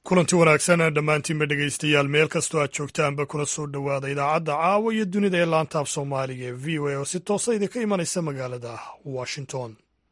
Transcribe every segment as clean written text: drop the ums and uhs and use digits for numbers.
kulanti wanaagsan dhammaantiinba dhegaystayaal meel kastoo aad joogtaanba kuna soo dhowaada idaacadda caawa iyo dunida ee laanta af soomaaliga ee v o a oo si toosa idinka imanaysa magaalada washington.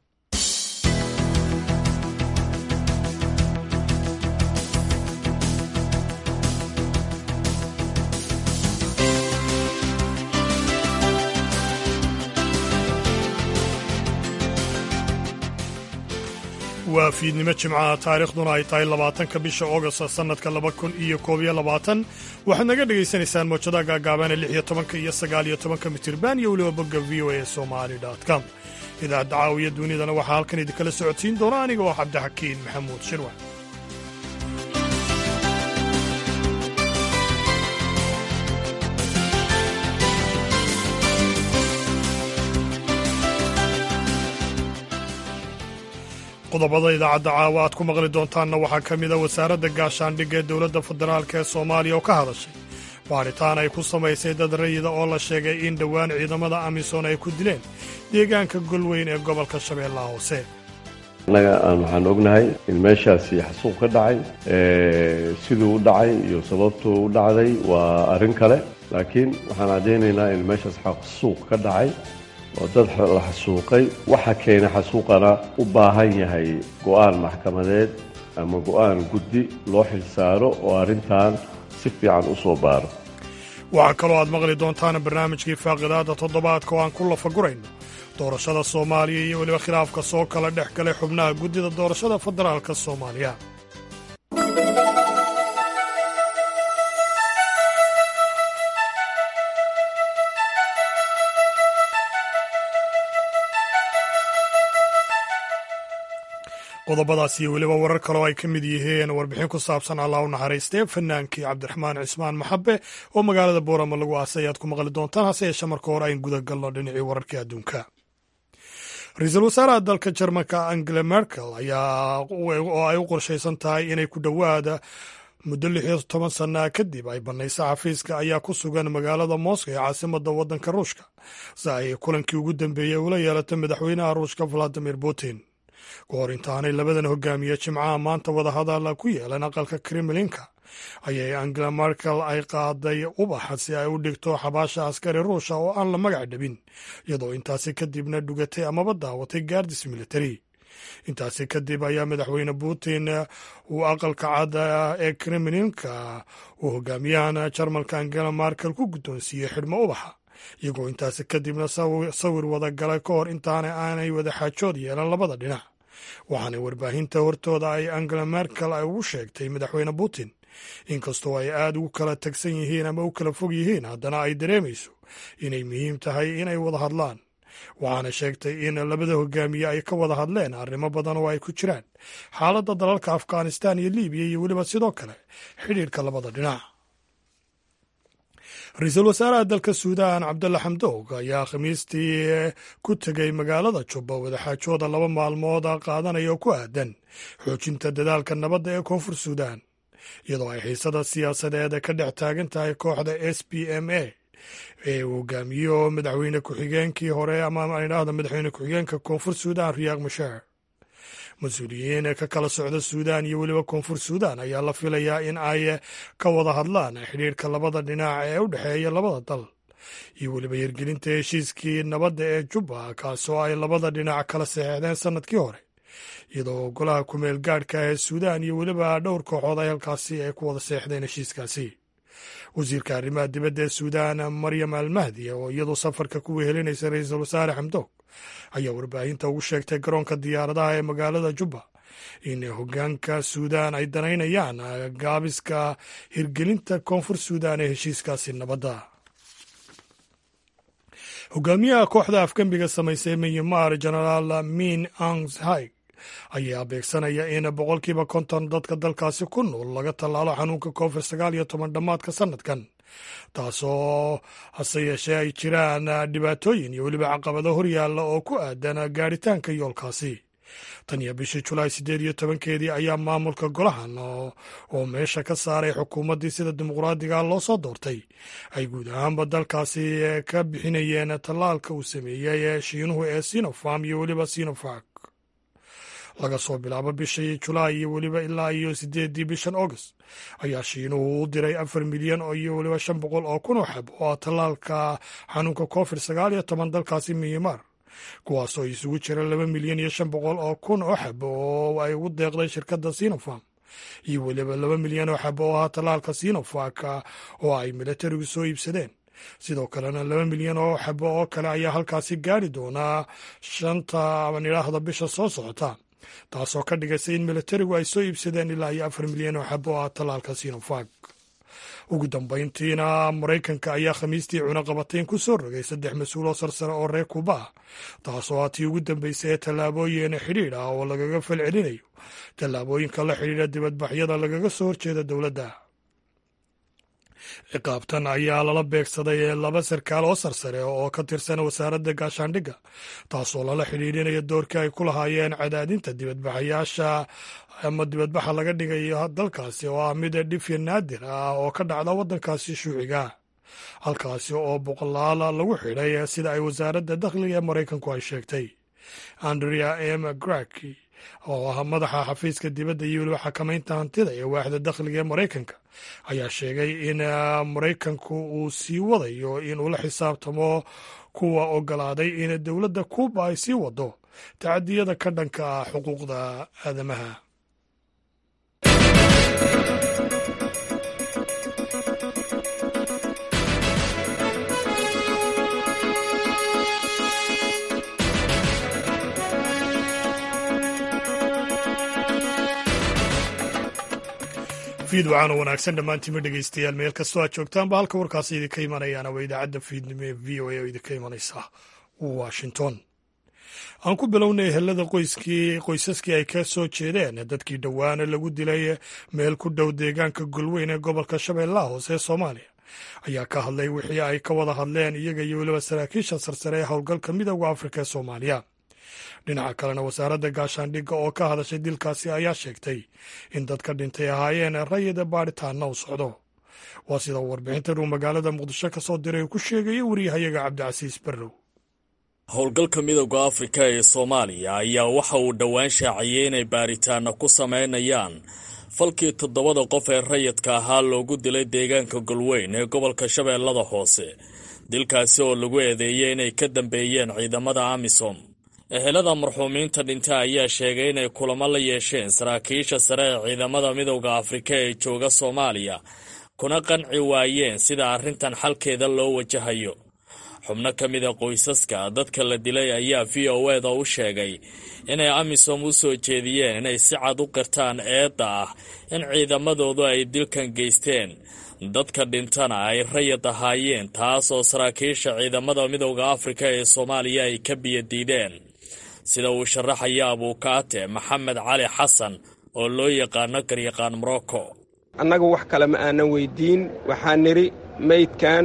waa fiidnimo jimcaha taariikhduna ay tahay 20ka bisha August sannadka 2021 waxaad naga dhegaysanaysaan mowjadaha gaagaaban ee 16 iyo 19 mitirban iyo weliba bogga voasomali.com. idaacadda caawiya dunidana waxaa halkan idinkala socodsiin doona aniga oo cabdixakiin maxamuud shirwac. qodobada idaacadda caawa aad ku maqli doontaanna waxaa ka mid a wasaaradda gaashaandhigga ee dowladda federaalk ee soomaaliya oo ka hadashay baaritaan ay ku samaysay dad rayida oo la sheegay in dhowaan ciidamada amisom ay ku dileen deegaanka golweyn ee gobolka shabeellaha hoose. annaga waxaan ognahay in meeshaasi xasuuq ka dhacay siduu u dhacay iyo sababtuu u dhacday waa arrin kale, laakiin waxaan caddaynaynaa in meeshaas xasuuq ka dhacay oo dad la xasuuqay. waxa keena xasuuqana u baahan yahay go'aan maxkamadeed ama go'aan guddi loo xilsaaro oo arrintan si fiican u soo baaro. waxaa kaloo aad maqli doontaan barnaamijkii faaqidaadda toddobaadka oo aan ku lafagurayno doorashada soomaaliya iyo weliba khilaafka soo kala dhex galay xubnaha guddida doorashada federaalka soomaaliya. qodobadaas iyo weliba warar kaloo ay ka mid yihiin warbixin ku saabsan allah u naxariistee fanaankii cabdiraxmaan cismaan maxabe oo magaalada boorama lagu aasay ayaad ku maqli doontaan. hase yeeshee marka hore ayn guda galno dhinacii wararkii adduunka. ra-iisul wasaaraha dalka jarmalka angela merkel oo ay u qorshaysan tahay inay ku dhowaada muddo 16 sana kadib ay bannaysa xafiiska ayaa ku sugan magaalada moscow ee caasimadda waddanka ruushka si ay kulankii ugu dambeeyey ula yeelato madaxweynaha ruushka valadimir putin. ka hor intaanay labadan hogaamiye jimcaha maanta wadahadal ku yeelan aqalka kremlinka ayay angela merkel ay qaaday ubaxa si ay u dhigto xabaasha askari ruusha oo aan la magac dhabin, iyadoo intaasi kadibna dhugatay amaba daawatay gaardis militari. intaasi kadib ayaa madaxweyne putin uu aqalka cadda ee kremlinka uu hogaamiyahan jarmalka angela merkel ku guddoonsiiyey xidhmo ubaxa, iyagoo intaasi kadibna sawir wada galay ka hor intaana aanay wada xaajood yeelan labada dhinac. waxaana warbaahinta hortooda ay angela merkel ay ugu sheegtay madaxweyne putin inkastoo ay aad ugu kala tagsan yihiin ama u kala fog yihiin, haddana ay dareemayso inay muhiim tahay inay wada hadlaan. waxaana sheegtay in labada hogaamiye ay ka wada hadleen arrimo badan oo ay ku jiraan xaaladda dalalka afghanistan iyo libiya iyo weliba sidoo kale xidhiidhka labada dhinac. ra-iisul wasaaraha dalka suudaan cabdulla xamdoog ayaa khamiistii ku tegey magaalada jubba wadaxaajooda 2 maalmood qaadanaya oo ku aadan xoojinta dadaalka nabadda ee koonfur suudaan, iyadoo ay xiisada siyaasadeed ka dhex taagan tahay kooxda SPLA ee uu hogaamiyo madaxweyne ku-xigeenkii hore ama idhaahda madaxweyne ku-xigeenka koonfur suudaan riyaaq mashaar. mas-uuliyiin ka kala socda suudaan iyo weliba koonfur suudaan ayaa la filayaa in ay ka wada hadlaan xidhiidhka labada dhinac ee u dhexeeya labada dal iyo weliba hirgelinta heshiiskii nabadda ee jubba kaasoo ay labada dhinac kala saxeexdeen sannadkii hore, iyadoo golaha kumeel gaadhka ee suudaan iyo weliba dhowr kooxood ay halkaasi ay ku wada seexdeen heshiiskaasi. wasiirka arrimaha dibadda ee suudaan maryam almahdi oo iyadu safarka ku wehelinaysa ra-iisul wasaare xamdoog ayaa warbaahinta ugu sheegtay garoonka diyaaradaha ee magaalada jubba in hoggaanka suudaan ay danaynayaan gaabiska hirgelinta koonfur suudaan ee heshiiskaasi nabadda. hogaamiyaha kooxda afgembiga samaysay myanmar genaraal min aung hlaing ayaa beegsanaya in 50% dadka dalkaasi ku nool laga tallaalo xanuunka COVID-19 dhammaadka sannadkan, taasoo hase yeeshee ay jiraan dhibaatooyin iyo weliba caqabado horyaalla oo ku aadan gaadhitaanka yoolkaasi. tan iyo bishii julaay 18 ayaa maamulka golahan oo meesha ka saaray xukuumaddii sida dimuqraadiga loo soo doortay ay guud ahaanba dalkaasi ka bixinayeen tallaalka uu sameeyey shiinuhu ee Sinopharm iyo weliba Sinovac. laga soo bilaabo bishii julaay iyo weliba ilaa iyo 8 bishan august ayaa shiinuhu u diray 4 milyan iyo weliba 500 oo kun oo xab oo tallaalka xanuunka covid-19 dalkaasi Myanmar, kuwaasoo isugu jira 2 milyan iyo 500 oo kun oo xab oo ay ugu deeqday shirkadda Sinopharm iyo weliba 2 milyan oo xab oo tallaalka Sinovac oo ay militarigu soo iibsadeen. sidoo kalena 2 milyan oo xabo oo kale ayaa halkaasi gaari doonaa 5 bisha soo socota, taasoo ka dhigaysa in militarigu ay soo iibsadeen ilaa iyo 4 milyan oo xabo oo tallaalka Sinovac. ugu dambayntiina Maraykanka ayaa Khamiistii cunaqabatayn ku soo rogay 3 mas-uul oo sarsare oo reer Kuuba ah, taasoo tii ugu dambaysay tallaabooyin xidhiidh ah oo lagaga falcelinayo tallaabooyinka la xidhiidha dibadbaxyada lagaga soo horjeeda dowladda. ciqaabtan ayaa lala beegsaday 2 sarkaal oo sarsare oo ka tirsan wasaaradda gaashaandhigga, taasoo lala xidhiidhinaya doorkii ay ku lahaayeen cadaadinta dibadbaxayaasha ama dibadbaxa laga dhigayo dalkaasi oo ah mid dhifya naadir ah oo ka dhacda waddankaasi shuuciga, halkaasi oo boqolaal lagu xidhay sida ay wasaaradda dakhliga ee Maraykanku ay sheegtay. Andrea M. Graki oo ah madaxa xafiiska dibadda iyo weliba xakamaynta hantida ee waaxda dakhliga ee Maraykanka ayaa sheegay in Maraykanku uu sii wadayo in uu la xisaabtamo kuwa ogolaaday in dowladda Kuuba ay sii wado tacadiyada ka dhanka ah xuquuqda aadamaha. fiidwacaan oo wanaagsan dhammaantiinma dhegaystayaal meel kastoo aad joogtaanba halka warkaasi idinka imanayaana waa idaacadda fiidnimo ee v o a oo idinka imanaysa Washington. aan ku bilownay ehelada qoysaskii ay ka soo jeedeen dadkii dhowaana lagu dilay meel ku dhow deegaanka Golweyn ee gobolka Shabeellaha Hoose ee Soomaaliya ayaa ka hadlay wixii ay ka wada hadleen iyaga iyo weliba saraakiisha sarsare ee howlgalka Midowga Afrika ee Soomaaliya. dhinaca kalena wasaaradda gaashaandhigga oo ka hadashay dilkaasi ayaa sheegtay in dadka dhintay ahaayeen rayida baadhitaanna u socdo. waa sida warbixintan uu magaalada Muqdisho ka soo diray uu ku sheegaya wariyahayaga Cabdicasiis Barrow. howlgalka Midowga Afrika ee Soomaaliya ayaa waxa uu dhowaan shaaciyay inay baaritaano ku sameynayaan falkii 7 qof ee rayidka ahaa loogu dilay deegaanka Golweyn ee gobolka Shabeellada Hoose, dilkaasi oo lagu eedeeyay inay ka dambeeyeen ciidamada AMISOM. ehelada marxuumiinta dhintay ayaa sheegay inay kulamo la yeesheen saraakiisha sare ee ciidamada Midowga Afrika ee jooga Soomaaliya, kuna qanci waayeen sida arrintan xalkeeda loo wajahayo. xubno ka mid ah qoysaska dadka la dilay ayaa VOA-da u sheegay inay AMISOM u soo jeediyeen inay si cad u qirtaan eedda ah in ciidamadoodu ay dilkan geysteen, dadka dhintana ay rayid ahaayeen, taasoo saraakiisha ciidamada Midowga Afrika ee Soomaaliya ay ka biyadiideen. sida uu sharaxaya abuukaate Maxamed Cali Xasan oo loo yaqaano garyaqaan Morocco. annagu wax kale ma aanan weydiin, waxaan niri meydkan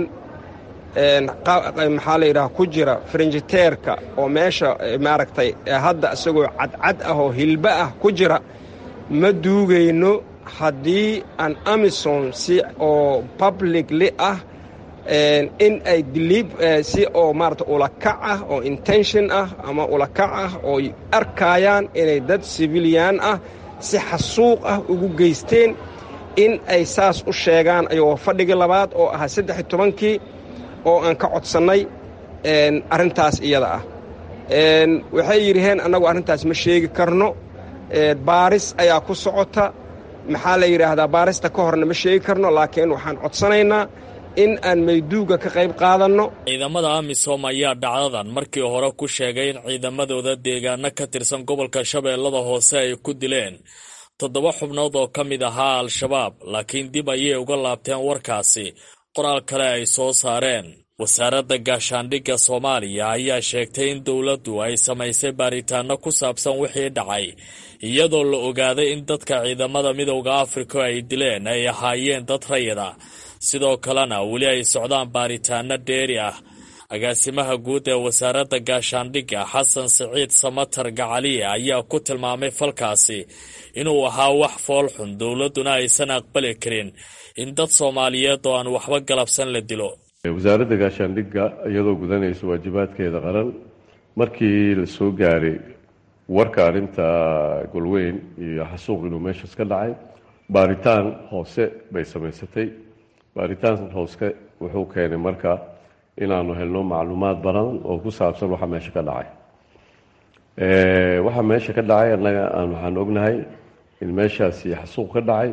maxaa la yidhaha ku jira frinjiteerka oo meesha maaragtay hadda isagoo cadcad ah oo hilba ah ku jira ma duugayno haddii aan AMISOM si oo publicly ah in ay si oo maarata ulakac ah oo intention ah ama ulakac ah oo arkayaan inay dad civilian ah si xasuuq ah ugu geysteen in ay saas u sheegaan ayagoo fadhigii labaad oo ahaa 13kii oo aan ka codsannay arrintaas iyada ah. waxay yidhaheen annagu arrintaas ma sheegi karno, baaris ayaa ku socota, maxaa la yidhaahdaa baarista ka horna ma sheegi karno, laakiin waxaan codsanaynaa in aan mayduuga ka qayb qaadanno. ciidamada AMISOM ayaa dhacdadan markii hore ku sheegay in ciidamadooda deegaano ka tirsan gobolka Shabeellada Hoose ay ku dileen 7 xubnood oo ka mid ahaa Al-Shabaab, laakiin dib ayay uga laabteen warkaasi qoraal kale ay soo saareen. wasaaradda gaashaandhigga Soomaaliya ayaa sheegtay in dowladdu ay samaysay baaritaano ku saabsan wixii dhacay, iyadoo la ogaaday in dadka ciidamada Midowga Afrika ay dileen ay ahaayeen dad rayid ah. sidoo kalena weli ay socdaan baaritaano dheeri ah. agaasimaha guud ee wasaaradda gaashaandhigga Xasan Siciid Samatar Gacaliye ayaa ku tilmaamay falkaasi inuu ahaa wax fool xun, dowladduna aysan aqbali karin in dad Soomaaliyeed oo aan waxba galabsan la dilo. wasaaradda gaashaandhigga iyadoo gudanaysa waajibaadkeeda qaran, markii la soo gaaray warka arrinta golweyn iyo xasuuq inuu meeshaas ka dhacay. baaritaan hoose bay samaysatay. baaritaan hoose wuxuu keenay marka inaanu helno macluumaad badan oo ku saabsan waxa meesha ka dhacay. waxa meesha ka dhacay annaga waxaan ognahay in meeshaasi xasuuq ka dhacay.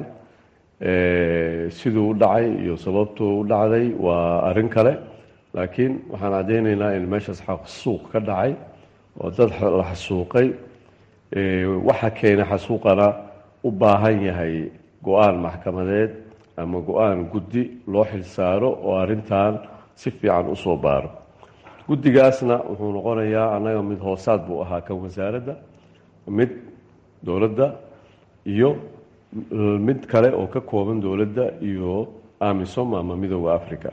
siduu u dhacay iyo sababtuu u dhacday waa arrin kale, laakiin waxaan caddaynaynaa in meeshaas xasuuq ka dhacay oo dad la xasuuqay. waxa keenay xasuuqana u baahan yahay go-aan maxkamadeed ama go-aan guddi loo xilsaaro oo arrintan si fiican u soo baaro. guddigaasna wuxuu noqonayaa annaga mid hoosaad buu ahaa kan wasaaradda, mid dowladda iyo mid kale oo ka kooban dowladda iyo amisom ama midooda africa.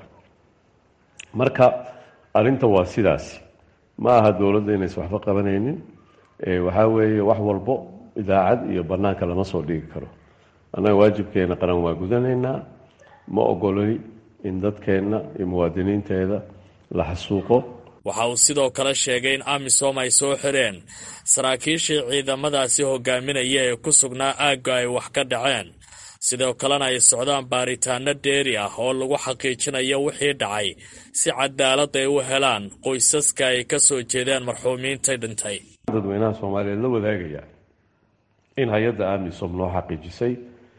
marka arrinta waa sidaas, ma aha dowladda inaysan waxba qabanaynin. waxaa weeye wax walbo idaacad iyo bannaanka lama soo dhigi karo. annaga waajibkeena qaran waa gudanaynaa. ma ogolay in dadkeenna iyo muwaadiniinteeda la xasuuqo. waxa uu sidoo kale sheegay in amisom ay soo xireen saraakiishii ciidamadaasi hogaaminaya ee ku sugnaa aagga ay wax ka dhaceen, sidoo kalena ay socdaan baaritaano dheeri ah oo lagu xaqiijinayo wixii dhacay si cadaalad ay u helaan qoysaska ay ka soo jeedeen marxuumiintay dhintay. dadweynaha soomaaliyeed la wadaagaya in hay-adda amisom loo xaqiijisay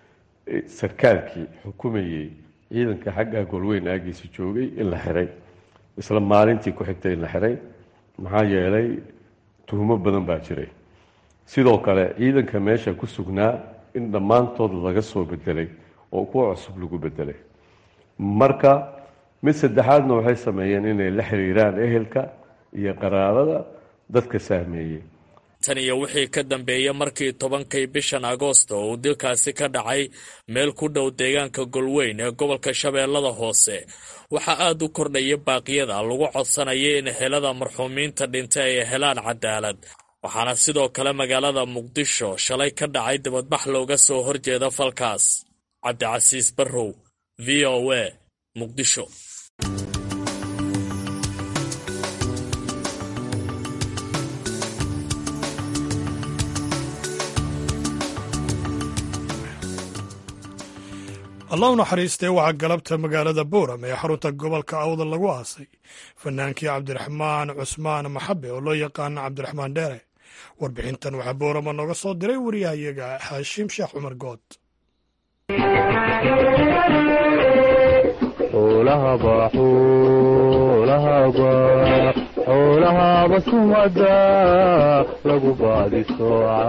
sarkaalkii xukumayey ciidanka xagga golweyn aagiisa joogay in la xiray, isla maalintii ku xigtay in la xiray. maxaa yeelay tuhumo badan baa jiray. sidoo kale ciidanka meesha ku sugnaa in dhammaantood laga soo bedelay oo kuwa cusub lagu bedelay. marka mid saddexaadna waxay sameeyeen inay la xiriiraan ehelka iyo qaraabada dadka saameeyey. tan iyo wixii ka dambeeyay markii 10kii bishan Agoosto uu dilkaasi ka dhacay meel ku dhow deegaanka Golweyn ee gobolka Shabeellada Hoose, waxa aad u kordhayay baaqyada lagu codsanayay in helada marxuumiinta dhintay ay helaan cadaalad. waxaana sidoo kale magaalada Muqdisho shalay ka dhacay dibadbax looga soo horjeeda falkaas. Cabdicasiis Barrow, VOA, Muqdisho. allah u naxariistee waxaa galabta magaalada Booram ee xarunta gobolka Awdal lagu aasay fanaankii Cabdiraxmaan Cusmaan Maxabe oo loo yaqaan Cabdiraxmaan Dheere. warbixintan waxaa Boorama nooga soo diray wariyahayaga Haashim Sheekh Cumar Good. xoolahaba sumada lagu baadi sooca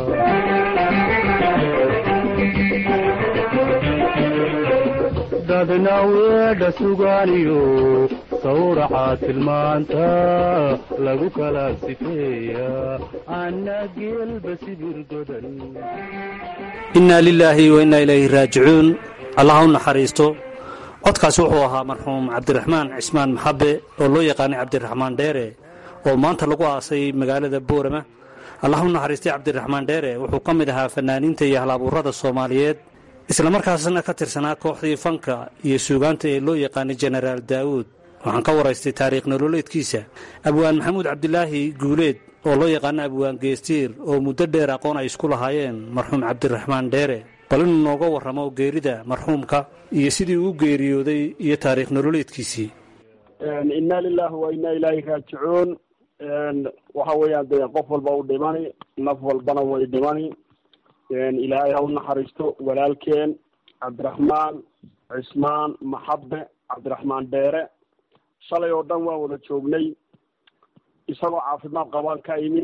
dadna weedha sugaaniyo sawraca tilmaanta lagu kala sifeeya anna geelba sibir godan. innaa lilaahi wa innaa ilayhi raajicuun. allah u naxariisto. codkaasi wuxuu ahaa marxuum cabdiraxmaan cismaan maxabe oo loo yaqaanay cabdiraxmaan dheere oo maanta lagu aasay magaalada Boorama. allah u naxariistay cabdiraxmaan dheere wuxuu ka mid ahaa fanaaniinta iyo halabuurada Soomaaliyeed, isla markaasna ka tirsanaa kooxdii fanka iyo suugaanta ee loo yaqaanay Generaal Daawud. waxaan ka waraystay taariikh nololeedkiisa abwaan maxamuud cabdilaahi guuleed oo loo yaqaano abwaan geestiir oo muddo dheer aqoon ay isku lahaayeen marxuum cabdiraxmaan dheere. bal inuu nooga warramo geerida marxuumka iyo sidii uu geeriyooday iyo taariikh nololeedkiisii. inna lillahi wa inna ilayhi raajicuun. waxa weeyaan dee qof walba u dhimani, naf walbana way dhimani. ilaahay ha u naxariisto walaalkeen cabdiraxmaan cismaan maxabe cabdiraxmaan dheere. shalay oo dhan waan wada joognay, isagoo caafimaad qabaan ka imi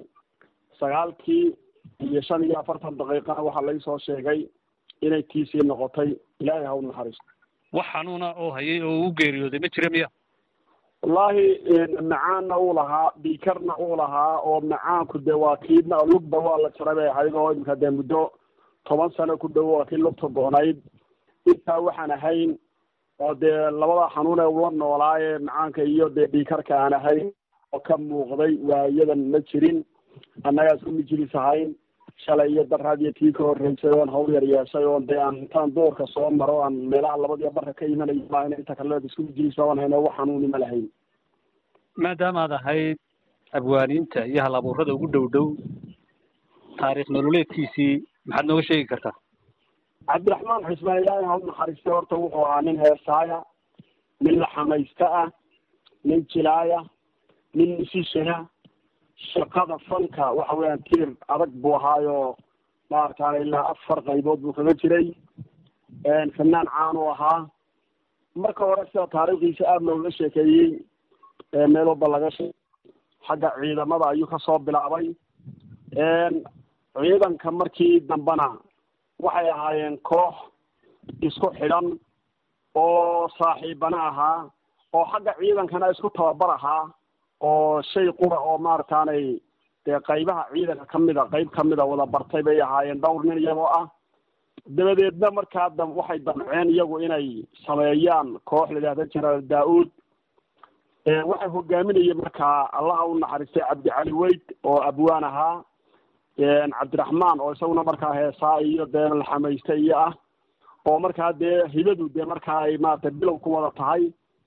9:45 waxaa laga soo sheegay inay tiisii noqotay. ilaahay ha u naxariisto. wax xanuuna oo hayay oo uu geeriyooday ma jira miya? wallaahi macaanna uu lahaa, dhiikarna uu lahaa, oo macaanku dee waa kiidna lugba waa la jaray bay ahayd oo imika dee muddo 10 sano ku dhow waa kii lugta goonayd. intaa waxaan ahayn oo dee labada xanuun ee ula noolaaye macaanka iyo dee dhiikarka aan ahayn oo ka muuqday waayadan ma jirin. annagaas ku mijilis ahayn shalay iyo daraad iyo tii ka horreysay oon hawl yar yeeshay oon dee aan intaan doorka soo maro aan meelaha labadiyo barka ka imanayo maa ina inta kale isku mijilis baan hayn oo wax xanuuni ma lahayn. maadaama aad ahayd abwaaniinta iyo halabuurada ugu dhow taariikh nololeedkiisii maxaad nooga sheegi kartaa? cabdiraxmaan cismaan ilaahay ha u naxariistay horta wuxuu ahaa nin heesaaya, nin laxamaysta ah, nin jilaaya, nin musishana. shaqada fanka waxa weeyaan tiir adag buu ahaayo maaragtaan ilaa 4 qaybood buu kaga jiray. fanaan caan u ahaa. marka hore sida taariikhdiisa aada looga sheekeeyey meel walba laga sheegay xagga ciidamada ayuu kasoo bilaabay. ciidanka markii dambena waxay ahaayeen koox isku xidhan oo saaxiibana ahaa oo xagga ciidankana isku tababar ahaa oo shay qura oo maaragtaanay dee qaybaha ciidanka kamida qayb kamida wada bartay bay ahaayeen dhowr nin iyagoo ah. dabadeedna markaa waxay damceen iyagu inay sameeyaan koox la yidhahda jenaraal daa-uud. waxay hogaaminayay markaa allaha u naxariistay cabdicali weyd oo abwaan ahaa, cabdiraxmaan oo isaguna markaa heesaa iyo dee laxamaysta iyo ah, oo markaa dee hibadu dee markaa ay maaragtay bilow ku wada tahay.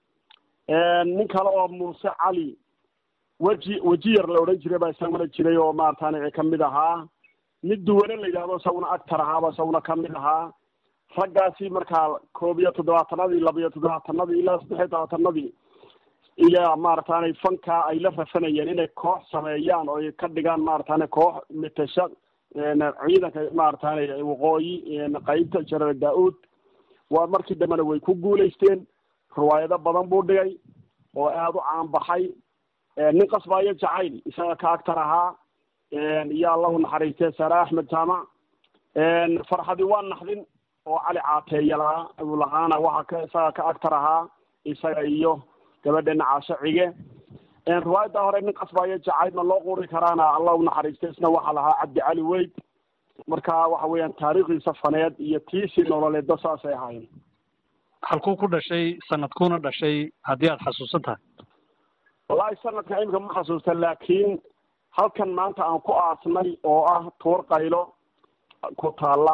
nin kale oo muuse cali wejiyar la odhan jiray baa isaguna jiray oo maaragtaan kamid ahaa. mid duwane la yidhahdo isaguna actar ahaaba isaguna kamid ahaa. raggaasi markaa 71 72 ilaa 73 ilaa maaragtaanay fanka ay la rafanayeen inay koox sameeyaan oo ay ka dhigaan maaragtaane koox mitasha ciidanka maaragtaanay waqooyi qaybta jenaraal daa-uud. waa markii dambena way ku guulaysteen. riwaayado badan buu dhigay oo aada u caan baxay. nin qasbaayo jacayl isaga ka actar ahaa iyo allahu naxariistay sare axmed jaamac. farxadi waa naxdin oo cali caateeya lahaa ayuu lahaana waxaa isaga ka actar ahaa isaga iyo gabadheena caasho cige. riwaayadda hore nin qasbaayo jacaylna loo quri karaana allahu naxariistay isna waxaa lahaa cabdicali weyd. marka waxa weeyaan taariikhdiisa faneed iyo tiisii nololeedba saasay ahaayeen. halkuu ku dhashay, sanadkuuna dhashay haddii aad xasuusan tahay? wallaahi sanadka imika ma xasuusta, laakiin halkan maanta aan ku aasnay oo ah tuur qaylo ku taalla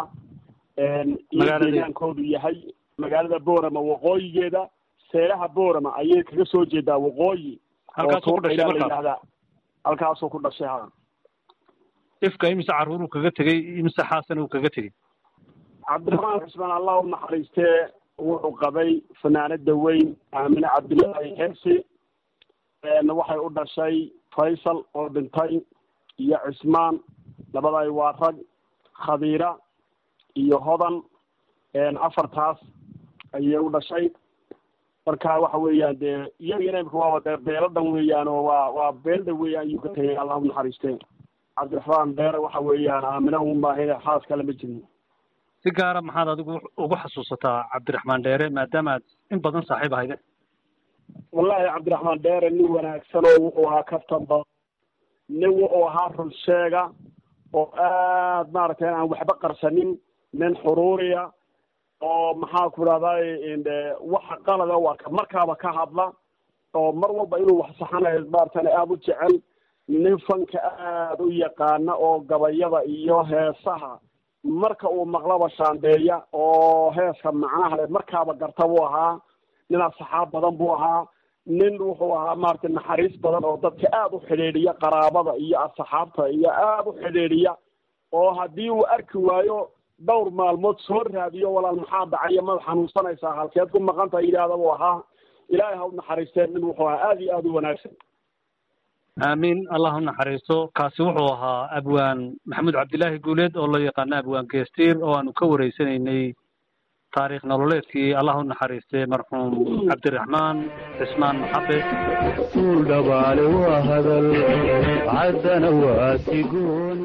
iyo deegaankoodu yahay magaalada boorama waqooyigeeda. seelaha boorama ayay kaga soo jeedaa waqooyi. halkaasuu ku dhashay markaa? halkaasuu ku dhashay ha. ifka imise carruuruu kaga tegey, imise xaasan uu kaga tegey? cabdiraxmaan cismaan allah u naxariistee wuxuu qabay fanaanada weyn aamine cabdillaahi xeebsi. waxay u dhashay faysal oo dhintay iyo cismaan, labaday waa rag, khadiira iyo hodan. 4taas ayay u dhashay. marka waxa weeyaan dee iyagina imika waaba dee beeladan weeyaan oo waa beelda weeyaan ayuu ka tegay allah u naxariistee. cabdiraxmaan dheere waxa weeyaan aamina unbaa xaas kale ma jirin. si gaara maxaad adigu ugu xasuusataa cabdiraxmaan dheere maadaama aad in badan saaxiib ahayde? wallaahi cabdiraxmaan dheere nin wanaagsan oo wuxuu ahaa kaftan badan, nin wuxuu ahaa run sheega oo aad maaragtay aan waxba qarsanin, nin xuruuriya oo maxaa ku dhahday waxa qalada u arka markaaba ka hadla oo mar walba inuu wax saxanayo maaragtay aada u jecel. nin fanka aada u yaqaana oo gabayada iyo heesaha marka uu maqlaba shaandeeya oo heeska macnaha le markaaba garta buu ahaa. nin asxaab badan buu ahaa. nin wuxuu ahaa maaragtay naxariis badan oo dadka aada u xidhiidhiya, qaraabada iyo asxaabta iyo aada u xidhiidhiya. oo haddii uu arki waayo dhowr maalmood soo raadiyo walaal maxaa dhacaya, mad xanuunsanaysaa, halkeed ku maqantaha yidhaahda buu ahaa. ilaahay ha u naxariisteen. nin wuxuu ahaa aada iyo aada u wanaagsan. aamiin, allah u naxariisto. kaasi wuxuu ahaa abwaan maxamuud cabdilaahi guuleed oo loo yaqaano abwaan geestiir, oo aanu ka wareysanaynay taariikh nololeedkii allah u naxariistay marxuum cabdiraxmaan cismaan maxabe. suul dhabaale waa hadal caddana waa sigooni.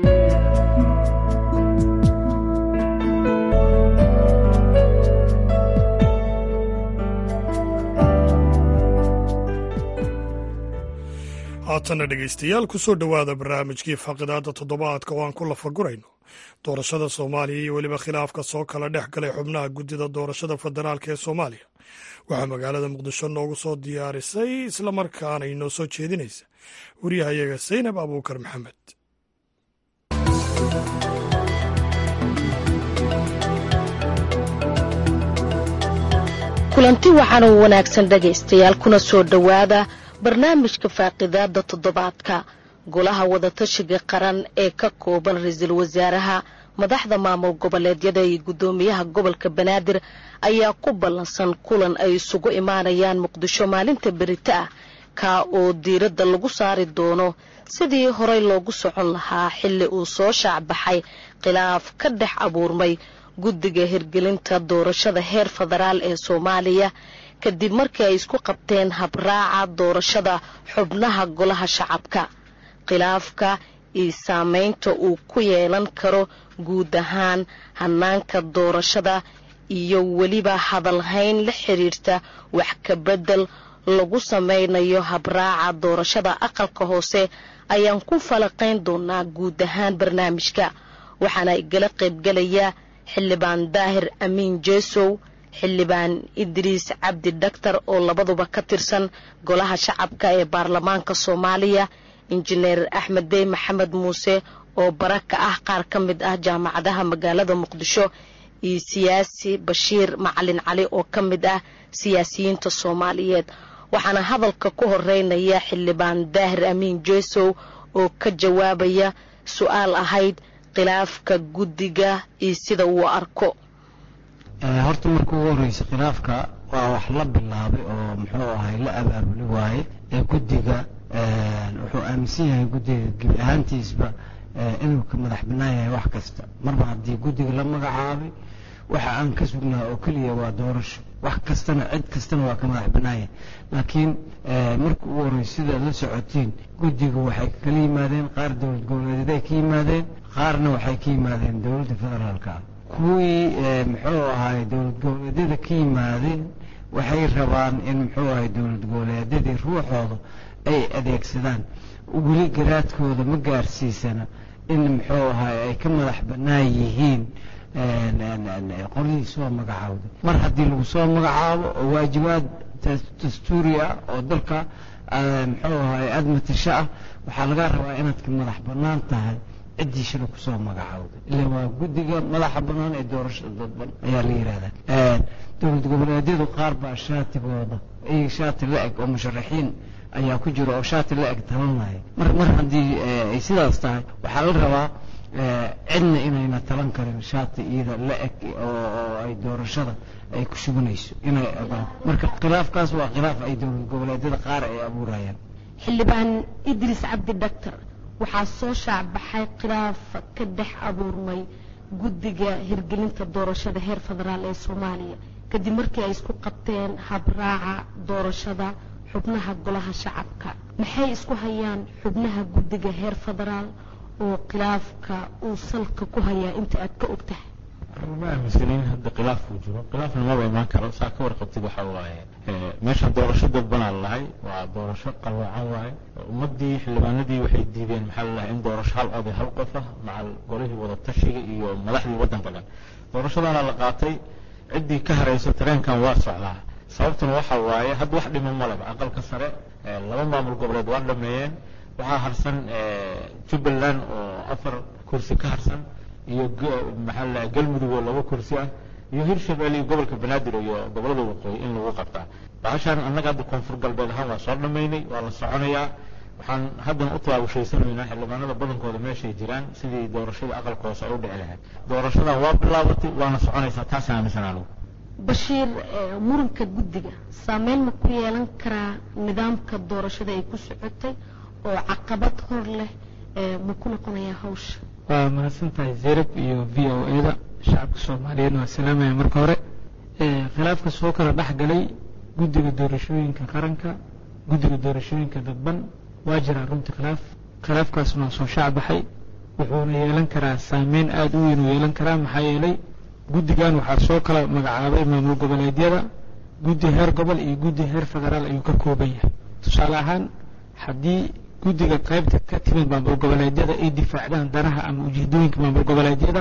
haatanna dhegaystayaal ku soo dhowaada barnaamijkii faaqidaadda toddobaadka oo aan ku lafagurayno doorashada soomaaliya iyo weliba khilaafka soo kala dhex galay xubnaha guddida doorashada federaalk ee soomaaliya. waxaa magaalada muqdisho noogu soo diyaarisay islamarkaana inoo soo jeedinaysa wariyahayaga saynab abuukar maxamed. kulanti waxaana u wanaagsan dhegaystayaal kuna soo dhowaada barnaamijka faaqidaada toddobaadka. golaha wadatashiga qaran ee ka kooban ra-iisul wasaaraha madaxda maamul goboleedyada iyo guddoomiyaha gobolka banaadir ayaa ku ballansan kulan ay isugu imaanayaan muqdisho maalinta berito ah ka oo diiradda lagu saari doono sidii horey loogu socon lahaa xilli uu soo shaacbaxay khilaaf ka dhex abuurmay guddiga hirgelinta doorashada heer federaal ee Soomaaliya kadib markii ay isku qabteen habraaca doorashada xubnaha golaha shacabka. khilaafka iyo saameynta uu ku yeelan karo guud ahaan hanaanka doorashada iyo weliba hadalhayn la xiriirta wax ka bedel lagu sameynayo habraaca doorashada aqalka hoose ayaan ku falaqayn doonaa guud ahaan barnaamijka. waxaana igala qaybgalaya xildhibaan daahir amiin jeesow, xildhibaan idriis cabdi dhaktar oo labaduba ka tirsan golaha shacabka ee baarlamaanka Soomaaliya, injineer Axmed Dey Maxamed Muuse oo baraka ah qaar ka mid ah jaamacadaha magaalada Muqdisho, iyo siyaasi Bashiir Macalin Cali oo ka mid ah siyaasiyiinta Soomaaliyeed. waxaana hadalka ku horeynaya xildhibaan daahir amiin jeesow oo ka jawaabaya su'aal ahayd khilaafka guddiga iyo sida uu arko. horta markuu ugu horeysa khilaafka waa wax la bilaabay oo muxuu ahay la abaabuli waaye ee guddiga wuxuu aaminsan yahay guddiga gebi ahaantiisba inuu ka madax bannaan yahay wax kasta. marba haddii guddiga la magacaabay waxa aan ka sugnaa oo keliya waa doorasho, wax kastana cid kastana waa ka madax bannaan yahay. laakiin markuu ugu horeysa sidaad la socotiin guddigu waxay kala yimaadeen qaar dowlad goboleedyada ka yimaadeen, qaarna waxay ka yimaadeen dowladda federaalka ah. kuwii muxuu ahay dowlad goboleedyada ka yimaadeen waxay rabaan in muxuu ahay dowlad goboleedyadii ruuxooda ay adeegsadaan, weli garaadkooda ma gaarsiisana in muxuu ahay ay ka madax bannaan yihiin qoladii soo magacaawday. mar haddii lagu soo magacaabo oo waajibaad dastuuri ah oo dalka muxuu ahay admatasho ah, waxaa laga rabaa inaad ka madax bannaan tahay ciddii shila kusoo magacaawday. ilaa waa guddiga madaxa bannaan ee doorashada dadban ayaa la yidhahdaa. dowlad goboleedyadu qaar baa shaatigooda iyo shaati la-eg oo musharaxiin ayaa ku jira oo shaati la-eg talanaya. mar haddii ay sidaas tahay waxaa la rabaa cidna inayna talan karin shaati iyada la-eg oo ay doorashada ay ku shubanayso inay ogaan. marka khilaafkaas waa khilaaf ay dowlad goboleedyada qaar ay abuurayaan. xildhibaan idriis cabdi dhaktar, waxaa soo shaacbaxay khilaaf ka dhex abuurmay guddiga hirgelinta doorashada heer federaal ee Soomaaliya kadib markii ay isku qabteen habraaca doorashada xubnaha golaha shacabka. maxay isku hayaan xubnaha guddiga heer federaal oo khilaafka uu salka ku hayaa inta aad ka ogtahay? ma aaminsanin hadda khilaaf uu jiro. khilaafna maba imaan karo. saa ka warqabtid waxa waaye meesha doorasho dadbanaa lahay, waa doorasho qalwaca waaye. ummadii xildhibaanadii waxay diideen maxaa lalahay in doorasho hal oday hal qof ah macal golihii wadatashiga iyo madaxdii waddanka dhan. doorashadaana la qaatay, ciddii ka harayso tareenkan waa socdaa. sababtuna waxa waaye hadda wax dhimo malaba. aqalka sare 2 maamul goboleed waa dhameeyeen. waxaa harsan Jubbaland oo 4 kursi ka harsan, iyo maxaa lalahay galmudug oo 2 kursi ah, iyo hirshabelle iyo gobolka banaadir iyo gobolada waqooyi in lagu qabtaa. bahashaan annaga hadda koonfur galbeed ahaan waa soo dhammaynay, waa la soconayaa. waxaan haddana u tawaabushaysanaynaa xildhibaanada badankooda meeshay jiraan sidii doorashada aqalka hoose ay u dhici lahayd. doorashadan waa bilaabatay, waana soconaysaa. taas aaminsan anigu. Bashiir, muranka guddiga saameyn ma ku yeelan karaa nidaamka doorashada ay ku socotay oo caqabad hor leh ma ku noqonayaa hawsha? waa mahadsantahay Zeynab iyo VOA-da. shacabka Soomaaliyeed waa salaamaya marka hore. khilaafka soo kala dhexgalay guddiga doorashooyinka qaranka, guddiga doorashooyinka dadban, waa jira runtii khilaafkaasna soo shaacbaxay. wuxuuna yeelan karaa saameyn aad u weyn u yeelan karaa. maxaa yeelay guddigan waxaa soo kala magacaabay maamul goboleedyada, guddi heer gobol iyo guddi heer federaal ayuu ka kooban yahay. tusaale ahaan haddii guddiga qaybta ka timid maamul goboleedyada ay difaacdaan danaha ama ujeedooyinka maamul goboleedyada,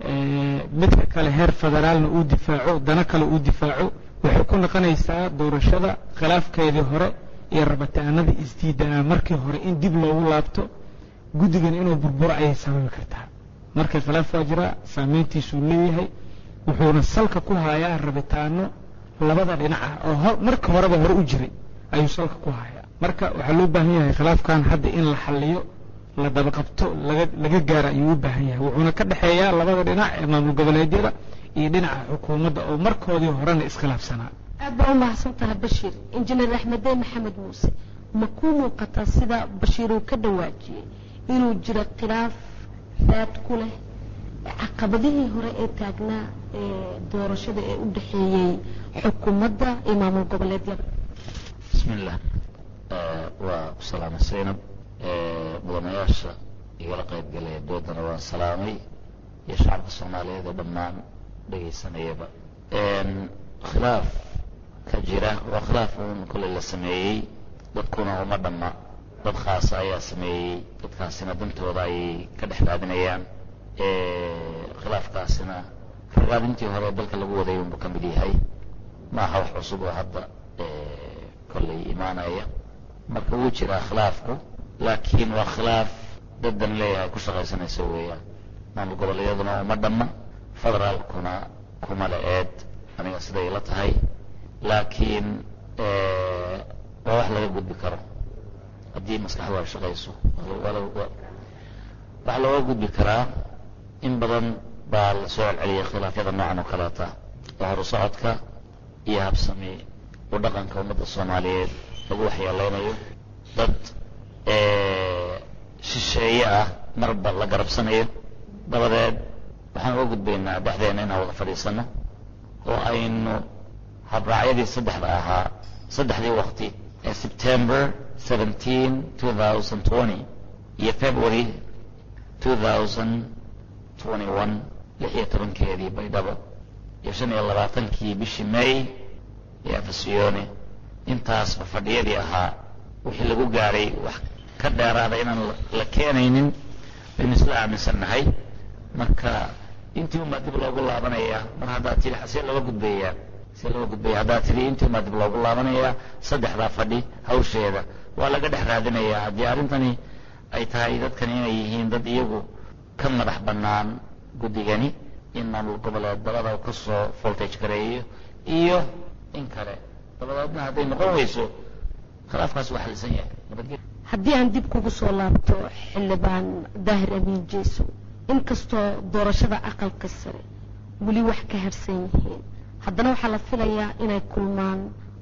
midka kale heer federaalna uu difaaco dana kale uu difaaco, waxay ku noqonaysaa doorashada khilaafkeedii hore iyo rabitaanadii isdiidanaa markii hore in dib loogu laabto, guddigan inuu burburo ayay sababi kartaa. marka khilaaf waa jira, saameyntiisuu leeyahay, wuxuuna salka ku hayaa rabitaano labada dhinac ah oo marka horeba hore u jiray ayuu salka ku hayaa. marka waxaa loo baahan yahay khilaafkan hadda in la xalliyo la daba qabto laga gaaro ayuu u baahan yahay wuxuuna ka dhexeeyaa labada dhinac ee maamul goboleedyada iyo dhinaca xukuumadda oo markoodii horena iskhilaafsanaa. aad baa u mahadsantahay Bashiir. Injineer Axmed Maxamed Muuse, ma ku muuqataa sida Bashiir uu ka dhawaajiyay inuu jiro khilaaf raad ku leh caqabadihii hore ee taagnaa doorashada ee u dhaxeeyay xukuumadda iyo maamul goboleedyada? bismillah waa salaam Zainab mudanayaasha igala qayb galay doodana waa salaamay iyo shacabka Soomaaliyeed oo dhammaan dhageysanayaba. khilaaf ka jira waa khilaaf kulli la sameeyay dadkuna uma dhamma dad khaas ayaa sameeyay dadkaasina dantooda ay ka dhex raadinayaan khilaafkaasina raadintii hore dalka lagu waday uu ka mid yahay maaha wax cusub oo hadda kulli imaanaya marka wuu jiraa khilaafku laakiin waa khilaaf dadan leeyahay ku shaqaysanaysa weeyaan maamul goboleedyaduna uma dhamma federaalkuna kuma la-eed aniga siday la tahay laakiin waa wax laga gudbi karo haddii maskaxdu ay shaqayso wax looga gudbi karaa in badan baa la soo celceliyay khilaafyada noocan oo kaleeta oo horu socodka iyo habsami u dhaqanka ummadda Soomaaliyeed lagu waxyeeleynayo dad shisheeye ah marba la garabsanayo dabadeed waxaan uga gudbaynaa dhexdeena inaan wada fadhiisano oo aynu habraacyadii saddexdii waqti ee September 17, 2020 iyo February 2021 16 baydhabo iyo 25 bishii May ee Afasiyoone intaasba fadhiyadii ahaa wixii lagu gaaray wax ka dheeraada inaan la keenaynin baynu isla aaminsannahay marka intii uma dib loogu laabanayaa mar haddaad tiri xasee looga gudbayaa haddaad tiri intii uma dib loogu laabanayaa saddexdaa fadhi hawsheeda waa laga dhex raadinayaa haddii arrintani ay tahay dadkani inay yihiin dad iyagu ka madax bannaan guddigani in maamul goboleed dalada ka soo voltage gareeyo iyo in kale dabadeedna hadday noqon weyso khilaafkaas waa xalisan yahay haddii aan dib kugu soo laabto xildhibaan Daahir Amiin Jeeso inkastoo doorashada aqalka sare weli wax ka harsan yihiin haddana waxaa la filayaa inay kulmaan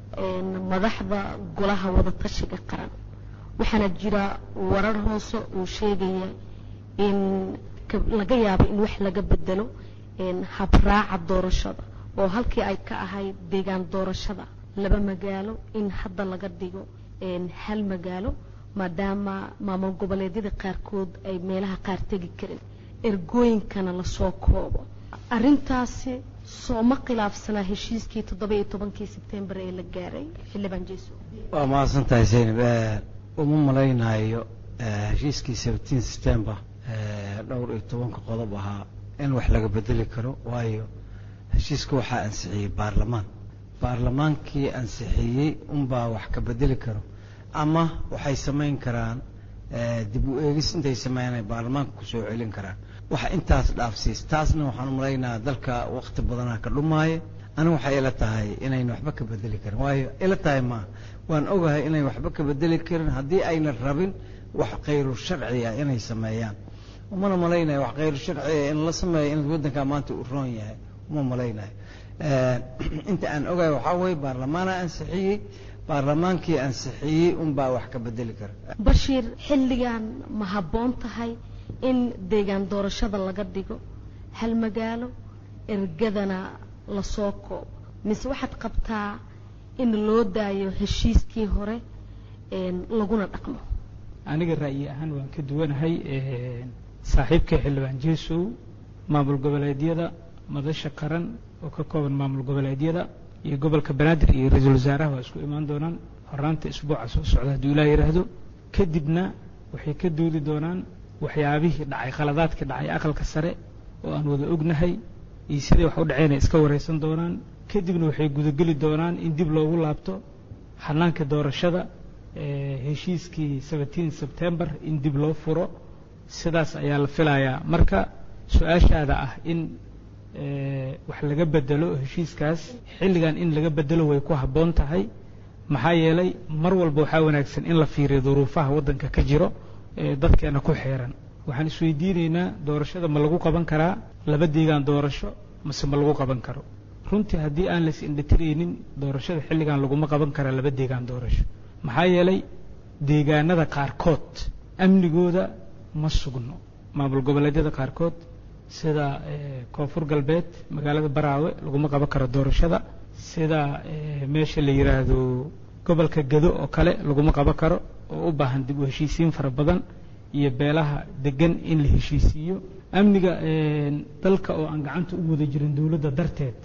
madaxda golaha wada tashiga qaran waxaana jira warar hoose oo sheegaya in laga yaabo in wax laga bedelo habraaca doorashada oo halkii ay ka ahayd deegaan doorashada 2 magaalo in hadda laga dhigo hal magaalo maadaama maamul goboleedyada qaarkood ay meelaha qaar tegi karin ergooyinkana la soo koobo arrintaasi soo ma khilaafsanaa heshiiskii 17 September ee la gaaray xildhibaan Jeeso? waa mahadsantahay Zainab. uma malaynayo heshiiskii 17 September dhowr iyo 10 qodob ahaa in wax laga bedeli karo waayo heshiiska waxaa ansixiyey baarlamaankii ansixiyey unbaa wax ka bedeli karo ama waxay samayn karaan dib u eegis intay sameeyaan baarlamaanka ku soo celin karaan waxa intaas dhaafsiis taasna waxaan u maleynayaa dalka waqti badan ka dhumaayo anigu waxay ila tahay inayna waxba ka bedeli karin waayo ila tahay ma waan ogahay inay waxba ka bedeli karin haddii ayna rabin wax khayru sharci ah inay sameeyaan uma maleynayo wax khayru sharci in la sameeyo in wadanka maanta uu roon yahay uma maleynayo inta aan ogahay waxa way baarlamaanka ansixiyey baarlamaankii ansixiyey unbaa wax ka bedeli kara. Bashiir, xilligan ma habboon tahay in deegaan doorashada laga dhigo hal magaalo ergadana la soo koobo mise waxaad qabtaa in loo daayo heshiiskii hore laguna dhaqmo? aniga ra'yi ahaan waan ka duwanahay saaxiibka xildhibaan Jeeso maamul goboleedyada madasha qaran oo ka kooban maamul goboleedyada iyo gobolka Banaadir iyo ra'iisul wasaaraha waa isku imaan doonaan horraanta isbuuca soo socda haddii Ilaahay yiraahdo kadibna waxay ka doodi doonaan waxyaabihii dhacay khaladaadkii dhacay aqalka sare oo aan wada ognahay iyo sidii wax u dhaceen iska wareysan doonaan kadibna waxay gudageli doonaan in dib loogu laabto xanaanka doorashada heshiiskii 17 September in dib loo furo sidaas ayaa la filayaa marka su'aashaada ah in wax laga bedelo heshiiskaas xilligan in laga bedelo way ku habboon tahay maxaa yeelay mar walba waxaa wanaagsan in la fiiriyo duruufaha waddanka ka jiro dadkeena ku xeeran waxaan isweydiinaynaa doorashada ma lagu qaban karaa laba deegaan doorasho mase ma lagu qaban karo runtii haddii aan la is-indhatiraynin doorashada xilligan laguma qaban karaa laba deegaan doorasho maxaa yeelay deegaanada qaarkood amnigooda ma sugno maamul goboleedyada qaarkood sida koonfur galbeed magaalada baraawe laguma qaban karo doorashada sida meesha la yiraahdo gobolka Gado oo kale laguma qaban karo oo u baahan dib u heshiisiin fara badan iyo beelaha degan in la heshiisiyo amniga dalka oo aan gacanta u wada jirin dawladda darteed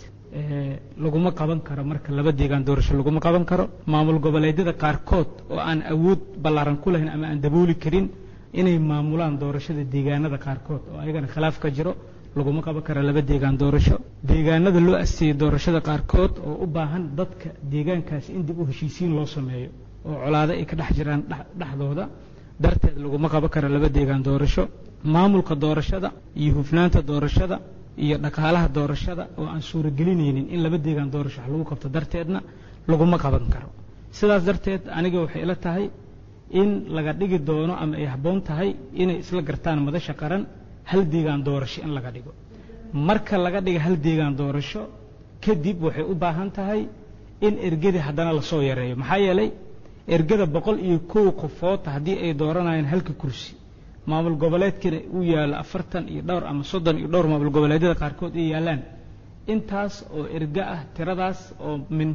laguma qaban karo marka laba deegaan doorasho laguma qaban karo maamul goboleedyada qaarkood oo aan awood ballaaran ku lahayn ama aan dabooli karin inay maamulaan doorashada deegaanada qaarkood oo ayagana khilaaf ka jiro laguma qaban karo laba deegaan doorasho deegaanada loo asteeyay doorashada qaarkood oo u baahan dadka deegaankaas in dib u heshiisiin loo sameeyo oo colaado ay ka dhex jiraan dhaxdooda darteed laguma qaban karo laba deegaan doorasho maamulka doorashada iyo hufnaanta doorashada iyo dhaqaalaha doorashada oo aan suuragelinaynin in laba deegaan doorasho lagu qabto darteedna laguma qaban karo sidaas darteed aniga waxay ila tahay in laga dhigi doono ama ay habboon tahay inay isla gartaan madasha qaran hal deegaan doorasho in laga dhigo marka laga dhigo hal deegaan doorasho kadib waxay u baahan tahay in ergada haddana la soo yareeyo maxaa yeelay ergada 101 qofood haddii ay dooranayaan halka kursi maamul goboleedkana uu yaalo 40 iyo dhowr ama 30 iyo dhowr maamul goboleedyada qaarkood ay yaalaan intaas oo erga ah tiradaas oo min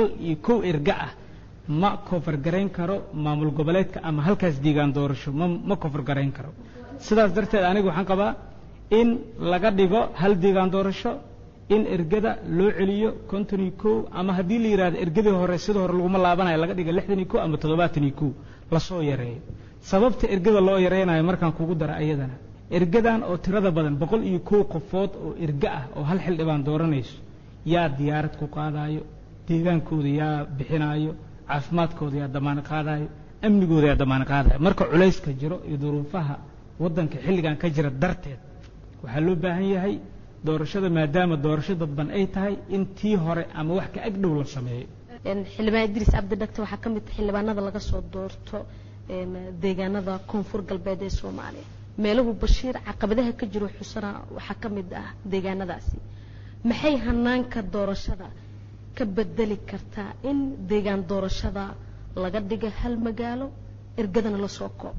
101 erga ah ma cover gareyn karo maamul goboleedka ama halkaas deegaan doorasho ma cover gareyn karo sidaas darteed anigu waxaan qabaa in laga dhigo hal deegaan doorasho in ergada loo celiyo 51 ama haddii la yiraahdo ergadii hore sidoo hore laguma laabanayo laga dhigo 61 ama 71 la soo yareeyo sababta ergada loo yareynayo markaan kugu dara ayadana ergadan oo tirada badan 101 qofood oo erga ah oo hal xildhibaan dooranayso yaa diyaarad ku qaadayo deegaankooda yaa bixinayo caafimaadkooda yaa damaanad qaadayo amnigooda yaa damaanad qaadayo marka culayska jiro iyo duruufaha wadanka xilligan ka jira darteed waxaa loo baahan yahay doorashada maadaama doorasho dadban ay tahay in tii hore ama wax ka ag dhow la sameeyo xildhibaan Idris Cabdi Dhagta waxaa ka mid xildhibaanada laga soo doorto deegaanada koonfur galbeed ee Soomaaliya meelahu Bashiir caqabadaha ka jiro xusana waxaa ka mid ah deegaanadaasi maxay hanaanka doorashada ka bedeli kartaa in deegaan doorashada laga dhigo hal magaalo ergadana la soo koobo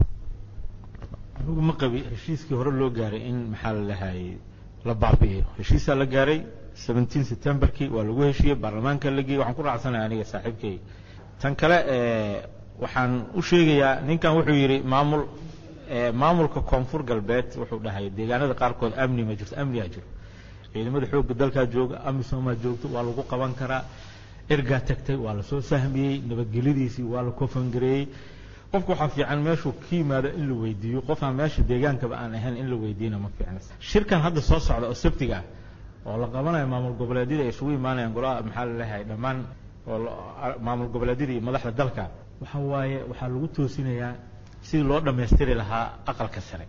anigu ma qabi heshiiskii hore loo gaaray in maxaa la lahaay la baabi'iyo heshiisaa la gaaray 17 Septemberkii waa lagu heshiiyey baarlamaanka la geeyey waxaan ku raacsanahay aniga saaxiibkay tan kale waxaan u sheegayaa ninkan wuxuu yiri maamulka koonfur galbeed wuxuu dhahay deegaanada qaarkood amni ma jirto amni aa jiro ciidamada xoogga dalka jooga amisom ma joogto waa lagu qaban karaa erga tagtay waa la soo sahmiyey nabadgelyadiisii waa la kofangareeyey qofku waxa fiican meeshuu ka yimaado in la weydiiyo qofaan meesha deegaankaba aan ahayn in la weydiina ma fiicna shirkan hadda soo socda oo sabtiga oo la qabanayo maamul goboleedyada ay isugu imaanayaan golaha maxaa la leeyahay dhammaan oo maamul goboleedyada iyo madaxda dalka waxa waaye waxaa lagu toosinayaa sidii loo dhammaystiri lahaa aqalka sare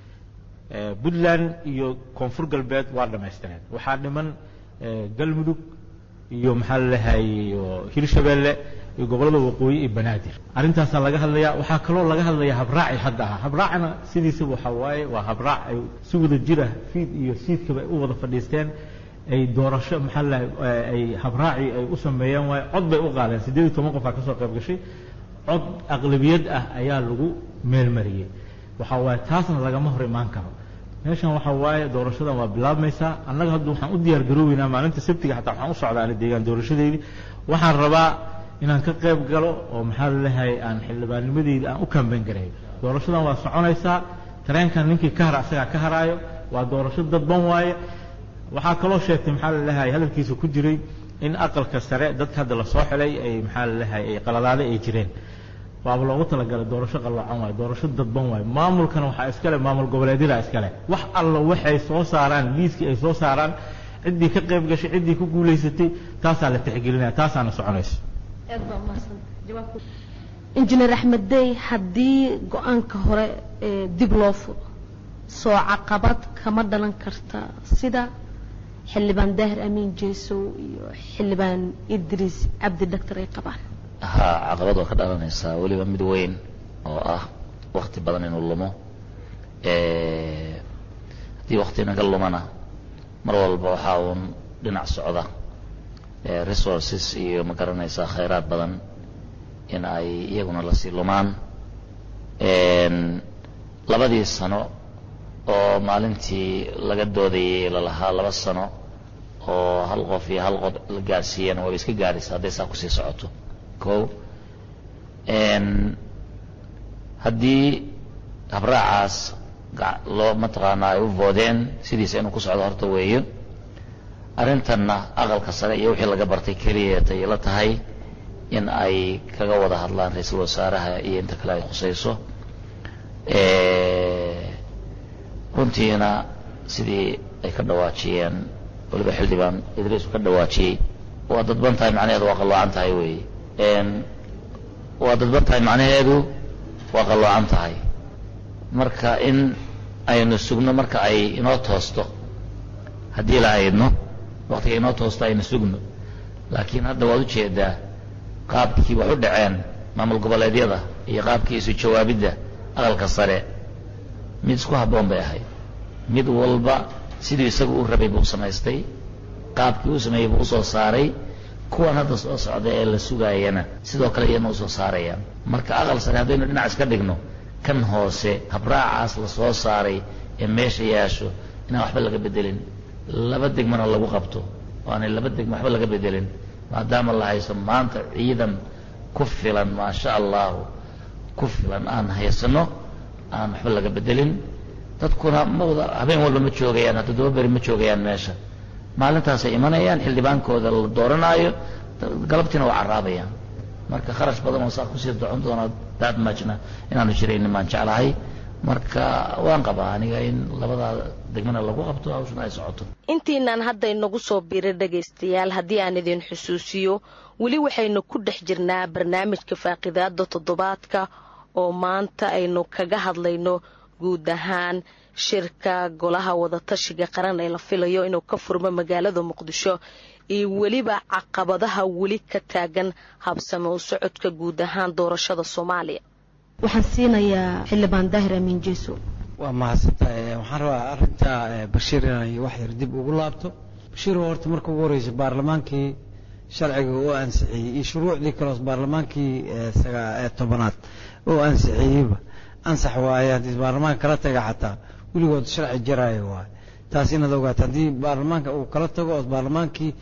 Puntland iyo koonfur galbeed waa dhammaystireen waxaa dhiman galmudug iyo maxaa la leeyahay Hirshabeelle iyo gobolada waqooyi iyo banaadir arintaas laga hadlayaa waxaa kaloo laga hadlayaa habraaci hadda habraacna sidiisa waxa waaye waa habraac ay si wada jira fiid iyo siidkaba u wada fadhiisteen ay doorasho maxaa la ay habraaci ay u sameeyeen way cod bay u qaadeen 18 qof ka soo qayb gashay cod aqlabiyad ah ayaa lagu meel mariyay waxa waaye taasna lagama hor imaan karo meeshan waxa waaye doorashadan waa bilaabmaysaa annaga hadda waxaan u diyaar garooweynaa maalinta sabtiga xataa waxaan u socdaa deegaan doorashadeedii waxaan rabaa inaan ka qayb galo oo maxaa la leeyahay aan xildhibaannimadeedii aan u kambeyn gareeyo doorashadan waa soconaysaa tareenkan ninkii ka hara asaga ka haraayo waa doorasho dadban waaye waxaa kaloo sheegtay maxaa la leeyahay hadalkiisa ku jiray in aqalka sare dadka hadda la soo xilay ay maxaa la leeyahay ay qaladaade ay jireen waaba loogu talagalay doorasho qaloocan waaye doorasho dadban waaye maamulkana waxaa iskale maamul goboleedyada iskale wax alla waxay soo saaraan liiskii ay soo saaraan ciddii ka qayb gashay ciddii ku guulaysatay taasaa la tixgelinaya taasaana soconaysa injineer Axmed Dey haddii go'aanka hore dib loo furo soo caqabad kama dhalan karta sida xildhibaan Daahir Amiin Jeesow iyo xildhibaan Idris Cabdi Dhagta ay qabaan caqabad oo ka dhalanaysa waliba mid weyn oo ah wakti badan inuu lumo. haddii wakti naga lumana mar walba waxaa uun dhinac socda resources iyo ma garanaysaa khayraad badan in ay iyaguna lasii lumaan. labadii sano oo maalintii laga doodayay lalahaa 2 sano oo hal qof iyo hal qod la gaarsiiyana way iska gaaraysaa hadday saa kusii socoto. kow haddii habraacaas loo mataqaanaa ay u voodeen sidiisa inuu ku socdo horta weeyo. arrintanna aqalka sare iyo wixii laga bartay keliya tay la tahay in ay kaga wada hadlaan ra-iisul wasaaraha iyo inta kale ay khusayso. runtiina sidii ay ka dhawaajiyeen waliba xildhibaan idriis ka dhawaajiyey waa dadban tahay macnaheedu waa qalloocan tahay weeye. waa dadban tahay macnaheedu waa qalloocan tahay. marka in aynu sugno marka ay inoo toosto haddii la aydno waqtiga inoo toosto aynu sugno. laakiin hadda waad ujeedaa qaabkii wax u dhaceen maamul goboleedyada iyo qaabkii isu jawaabidda aqalka sare mid isku habboon bay ahayd. mid walba sidii isagu u rabay buu samaystay, qaabkii uu sameeyey buu usoo saaray. kuwan hadda soo socda ee la sugaayana sidoo kale iyana usoo saarayaan. marka aqal sare haddaynu dhinac iska dhigno kan hoose habraacaas la soo saaray ee meesha yaasho inaan waxba laga bedelin, 2 degmana lagu qabto oo aanay 2 degmo waxba laga bedelin, maadaama la hayso maanta ciidan ku filan maasha allahu ku filan aan haysano aan waxba laga bedelin. dadkuna mawda habeen walba ma joogayaan, hadda 2 beri ma joogayaan meesha. maalintaasay imanayaan, xildhibaankooda la dooranaayo, galabtiina waa caraabayaan. marka kharash badan oo saa kusii docon doona daad majna inaanu jiraynin maan jeclahay. marka waan qabaa aniga in 2 degmana lagu qabto hawshana ay socoto. intiinaan hadda inagu soo biiray dhegaystayaal, haddii aan idin xusuusiyo weli waxaynu ku dhex jirnaa barnaamijka faaqidaada toddobaadka oo maanta aynu kaga hadlayno guud ahaan shirka golaha wadatashiga qaran ee la filayo inuu ka furmo magaalada muqdisho iyo weliba caqabadaha weli ka taagan habsame u socodka guud ahaan doorashada Soomaaliya. waxaan siinayaa xildhibaan Daahir Amiin Jeeso. waa mahadsantahay. waxaan rabaa arrinta Bashiir inay wax yar dib ugu laabto. Bashiir horta marka ugu horeysa baarlamaankii sharciga oo ansixiyay iyo shuruucdii kale baarlamaankii 10aad oo ansixiyayba ansax waaya hadii baarlamaanka kala taga xataa weligood sharci jaraayo waay. taas inaad ogaato haddii baarlamaanka uu kala tago oo baarlamaankii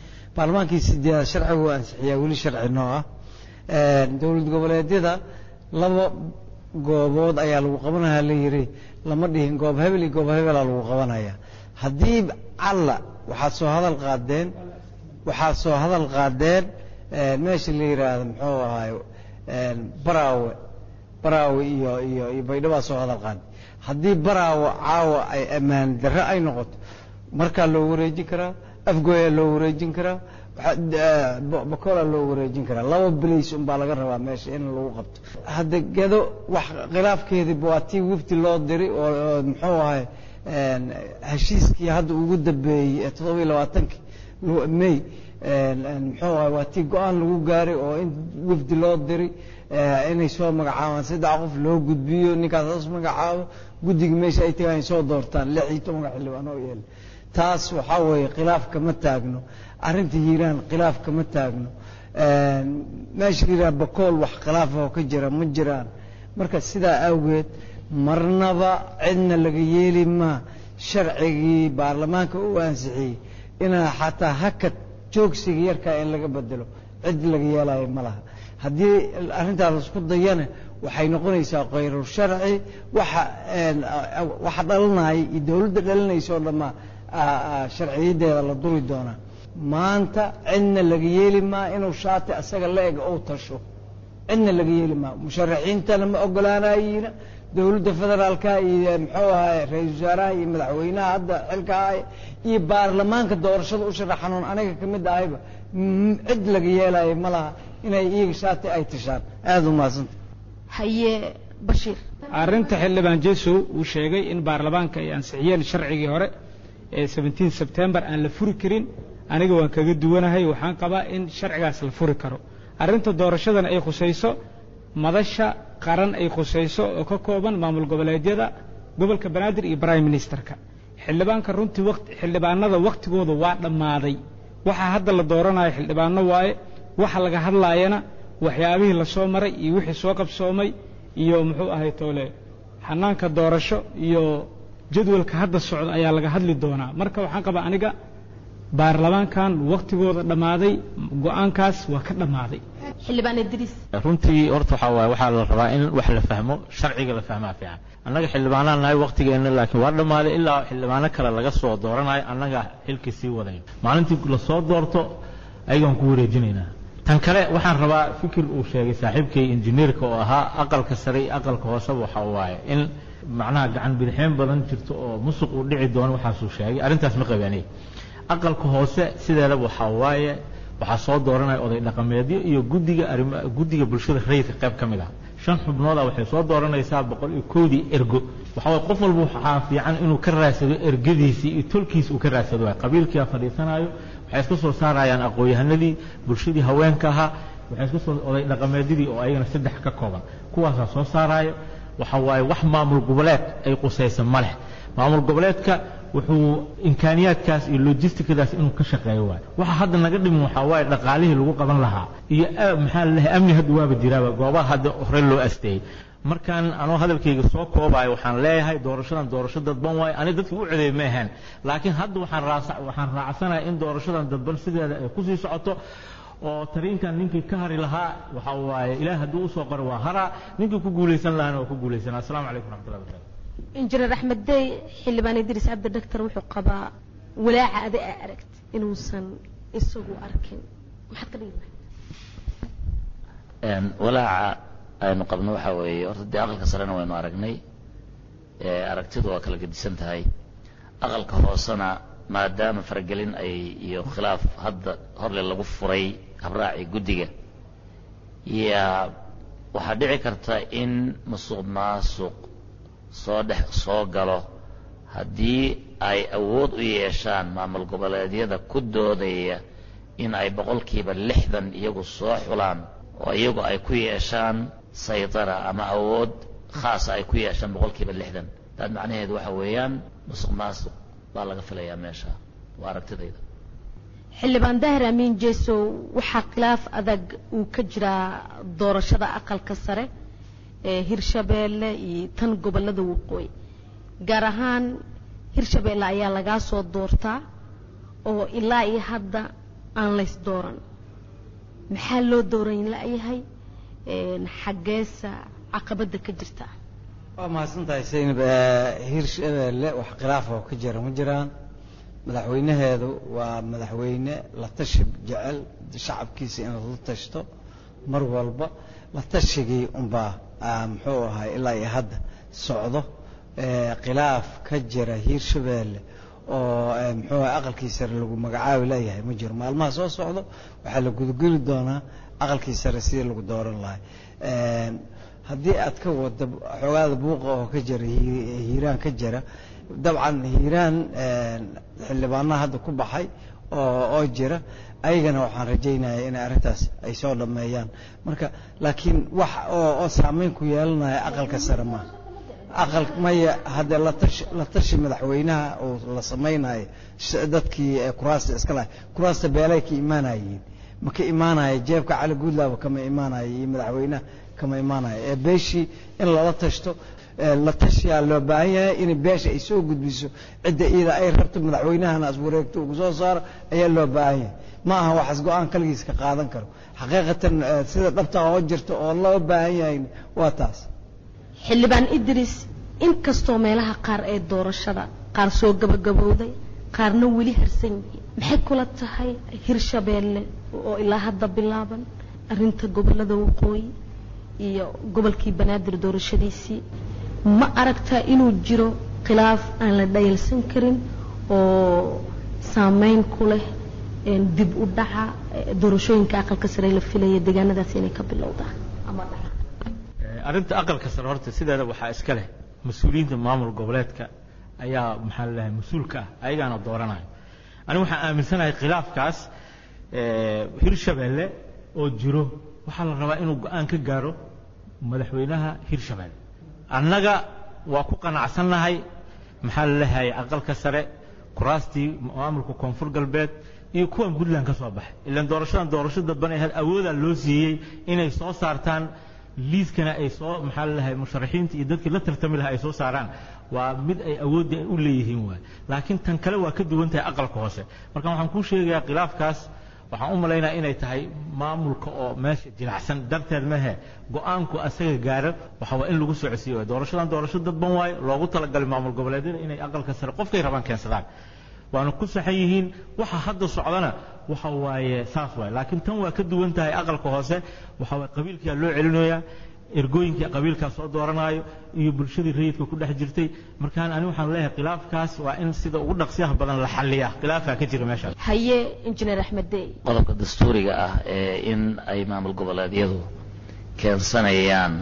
8 sharciga oo ansixiyaa weli sharci noo ah. dowlad goboleedyada 2 goobood ayaa lagu qabanayaa la yiri, lama dhihin goob hebel iyo goob hebel lagu qabanayaa. haddii alla waxaad soo hadal qaadeen meesha la yiraahdo muxuu ahaay baraawe iyo baydhabo soo hadal qaad. haddii baraawe caawa ay ammaan darro ay noqoto markaa loo wareejin karaa, afgooya loo wareejin karaa, bakola loo wareejin karaa. 2 bilays baa laga rabaa meesha in lagu qabto. hadda gedo wax khilaafkeedii waa tii wafdi loo diray oo muxuu ahaay heshiiskii hadda ugu dambeeyay 27 May muxuu ahaay waa tii go'aan lagu gaaray oo in wafdi loo diray inay soo magacaabaan 3 qof loo gudbiyo, ninkaas soo magacaabo, guddiga meesha ay tagaan soo doortaan 16 xildhibaan oo yeel. taas waxa weeye khilaaf kama taagno. arrinta hiiraan khilaaf kama taagno. meesha hiiraan bakool wax khilaaf oo ka jira ma jiraan. marka sidaa awgeed marnaba cidna laga yeeli ma sharcigii baarlamaanka uu ansixiyey inaa xataa hakad joogsiga yarkaa in laga bedelo cid laga yeelayo ma laha. haddii arrintaas isku dayana waxay noqonaysaa khayru sharci. waxa dhalanaya iyo dowladda dhalinaysa oo dhammaa sharciyadeeda la duri doonaa. maanta cidna laga yeeli maa inuu shaati asaga la eg ou tasho, cidna laga yeeli maa. musharaxiintana ma ogolaanayina. dowladda federaalka iyo muxuu ahaay ra-iisul wasaaraha iyo madaxweynaha hadda xilka ahay iyo baarlamaanka doorashada u sharaxanoon aniga ka mid ahayba cid laga yeelayo ma laha inay iyaga shaati ay tashaan. aada u mahadsanta. haye Bashiir. arrinta xildhibaan Jeeso uu sheegay in baarlamaanka ay ansixiyeen sharcigii hore ee 17 September aan la furi karin, aniga waan kaga duwanahay. waxaan qabaa in sharcigaas la furi karo. arrinta doorashadana ay khusayso madasha qaran ay khusayso oo ka kooban maamul goboleedyada gobolka banaadir iyo prime ministerka xildhibaanka runtii xildhibaanada waqtigooda waa dhammaaday waxaa hadda la dooranayo xildhibaano waaye waxa laga hadlaayana waxyaabihii la soo maray iyo wixii soo qabsoomay iyo muxuu ahay toole xanaanka doorasho iyo jadwalka hadda socda ayaa laga hadli doonaa marka waxaan qabaa aniga baarlamaankan waqtigooda dhammaaday go'aankaas waa ka dhammaaday xildhibaan Idris runtii horta waxaa la rabaa in wax la fahmo sharciga la fahmaa fiican annaga xildhibaanaan nahay waqtigeena laakiin waa dhammaaday ilaa xildhibaano kale laga soo dooranayo annaga xilkii sii wadayn maalintii la soo doorto ayagaan ku wareejinaynaa tan kale waxaan rabaa fikir uu sheegay saaxiibkay injineerka oo ahaa aqalka sare iyo aqalka hoose waxa waaye in macnaha gacan bidixeen badan jirto oo musuq uu dhici doono waxaasuu sheegay arrintaas ma qabaanay aqalka hoose sideeda waxa waaye waxaa soo dooranaya oday dhaqameedyo iyo guddiga bulshada rayidka qayb ka mid ah 5 xubnooda waxay soo dooranaysaa 101 ergo waxa way qof walba waxa fiican inuu ka raadsado ergadiisii iyo tolkiisa uu ka raadsado qabiilkii fadhiisanayo waxay iska soo saarayaan aqoonyahanadii bulshadii haweenka ahaa waxay iska soo oday dhaqameedyadii oo ayagana 3 ka kooban kuwaas soo saarayo waxa waaye wax maamul goboleed ay qusaysan ma leh maamul goboleedka wuxuu imkaaniyaadkaas iyo logistikadaas inuu ka shaqeeyo waxa hadda naga dhiman waxa waaye dhaqaalihii lagu qaban lahaa iyo maxaa la leeyahay amni hadda waaba jiraaba goobaha hadda hore loo asteeyay markaan anoo hadalkayga soo koobayo waxaan leeyahay doorashadan doorasho dadban waaye ani dadku u codeeyay ma ahaan laakiin hadda waxaan raacsanahay in doorashadan dadban sideeda ay ku sii socoto oo tariinkan ninkii ka hari lahaa waxa waaye ilaahay hadduu u soo qoro waa hara ninkii ku guuleysan lahaana waa ku guuleysan assalaamu calaykum waraxmatullahi wabarakaatu injineer axmed dey xildhibaan idris cabdi dhaktar wuxuu qabaa walaaca adi aa aragt inuusan isagu arkin maxaad ka dhigi lahayd walaaca aynu qabno waxa weeye horta dee aqalka sarena waynu aragnay aragtidu waa kala gedisan tahay aqalka hoosena maadaama faragelin ay iyo khilaaf hadda horle lagu furay habraaci guddiga yaa waxaa dhici karta in musuq maasuq soo galo haddii ay awood u yeeshaan maamul goboleedyada ku doodaya in ay 60% iyagu soo xulaan oo iyagu ay ku yeeshaan saytara ama awood khaasa ay ku yeeshaan 60% taas macnaheedu waxa weeyaan musuq maasuq baa laga filayaa meesha waa aragtidayda xildhibaan daahir amiin jeeso waxaa khilaaf adag uu ka jiraa doorashada aqalka sare hirshabeelle iyo tan gobolada waqooyi gaar ahaan hirshabeelle ayaa laga soo doortaa oo ilaa iyo hadda aan la is dooran maxaa loo dooran laayahay xageesa caqabada ka jirta waa mahadsantahay Zainab hirshabeelle wax khilaaf oo ka jira ma jiraan madaxweynaheedu waa madaxweyne la tashi jecel shacabkiisa in la tashto mar walba la tashigii unbaa muxuu ahay ilaa iyo hadda socdo khilaaf ka jira hirshabeelle oo muxuu ahay aqalkii sare lagu magacaabi leeyahay ma jiro maalmaha soo socdo waxaa la gudageli doonaa aqalkii sare sidii lagu dooran lahay haddii aad ka wado xoogaada buuqa oo ka jira hiiraan ka jira dabcan hiiraan xildhibaanaha hadda ku baxay oo jira ayagana waxaan rajaynayaa in arrintaas ay soo dhameeyaan marka laakiin wax oo saameyn ku yeelanaya aqalka sare ma aqal maya hadda la tashi madaxweynaha oo la sameeynayo dadkii kuraasta iska lahay kuraasta beelay ka imaanayeen ma ka imaanaya jeebka cali guudlaaba kama imaanaya iyo madaxweynaha kama imaanaya beeshii in lala tashto la tashiyaa loo baahan yahay in beesha ay soo gudbiso cidda iyada ay rabto madaxweynahana as wareegto ugu soo saaro ayaa loo baahan yahay ma aha waxaas go'aan kaligiis ka qaadan karo xaqiiqatan sida dhabta oo jirto oo loo baahan yahay waa taas xildhibaan idris inkastoo meelaha qaar ee doorashada qaar soo gabagabowday qaarna weli harsan yihiin maxay kula tahay hirshabeelle oo ilaa hadda bilaaban arrinta gobolada waqooyi iyo gobolkii banaadir doorashadiisii ma aragtaa inuu jiro khilaaf aan la dhayalsan karin oo saameyn ku leh dib u dhaca doorashooyinka aqalka sare la filaya deegaanadaas inay ka bilowdaan ama dhaca arrinta aqalka sare horta sideeda waxaa iska leh mas-uuliyiinta maamul goboleedka ayaa maxaa la leeyahay mas-uulka ah ayagaana dooranayo anigu waxaan aaminsanahay khilaafkaas hirshabeelle oo jiro waxaa la rabaa inuu go'aan ka gaaro madaxweynaha hirshabeelle annaga waa ku qanacsannahay maxaa la leeyahay aqalka sare kuraastii maamulka koonfur galbeed iyo kuwan puntland ka soo baxay ilaan doorashadan doorasho dadban ee awooda loo siiyey inay soo saartaan liiskana ay soo maxaa la leeyahay musharaxiinta iyo dadkii la tartami lahaa ay soo saaraan waa mid ay awoodda u leeyihiin waay laakiin tan kale waa ka duwan tahay aqalka hoose marka waxaan kuu sheegayaa khilaafkaas waxaan u malaynayaa inay tahay maamulka oo meesha jinacsan darteed mehe go'aanku asaga gaaro waxa waa in lagu socodsiiyo doorashadan doorasho dadban waayo loogu talagalay maamul goboleedyada inay aqalka sare qofkay rabaan keensadaan waana ku saxan yihiin waxa hadda socdana waxa waaye saas waaye laakiin tan waa ka duwan tahay aqalka hoose waxa waaye qabiilkiyaa loo celinayaa ergooyinkii qabiilkaas soo dooranaayo iyo bulshadii rayidka ku dhex jirtay markaan ani waxaan leeyahay khilaafkaas waa in sida ugu dhaqsiyaha badan la xalliyaa khilaafaa ka jira meeshaas haye injineer axmed dey qodobka dastuuriga ah ee in ay maamul goboleedyadu keensanayaan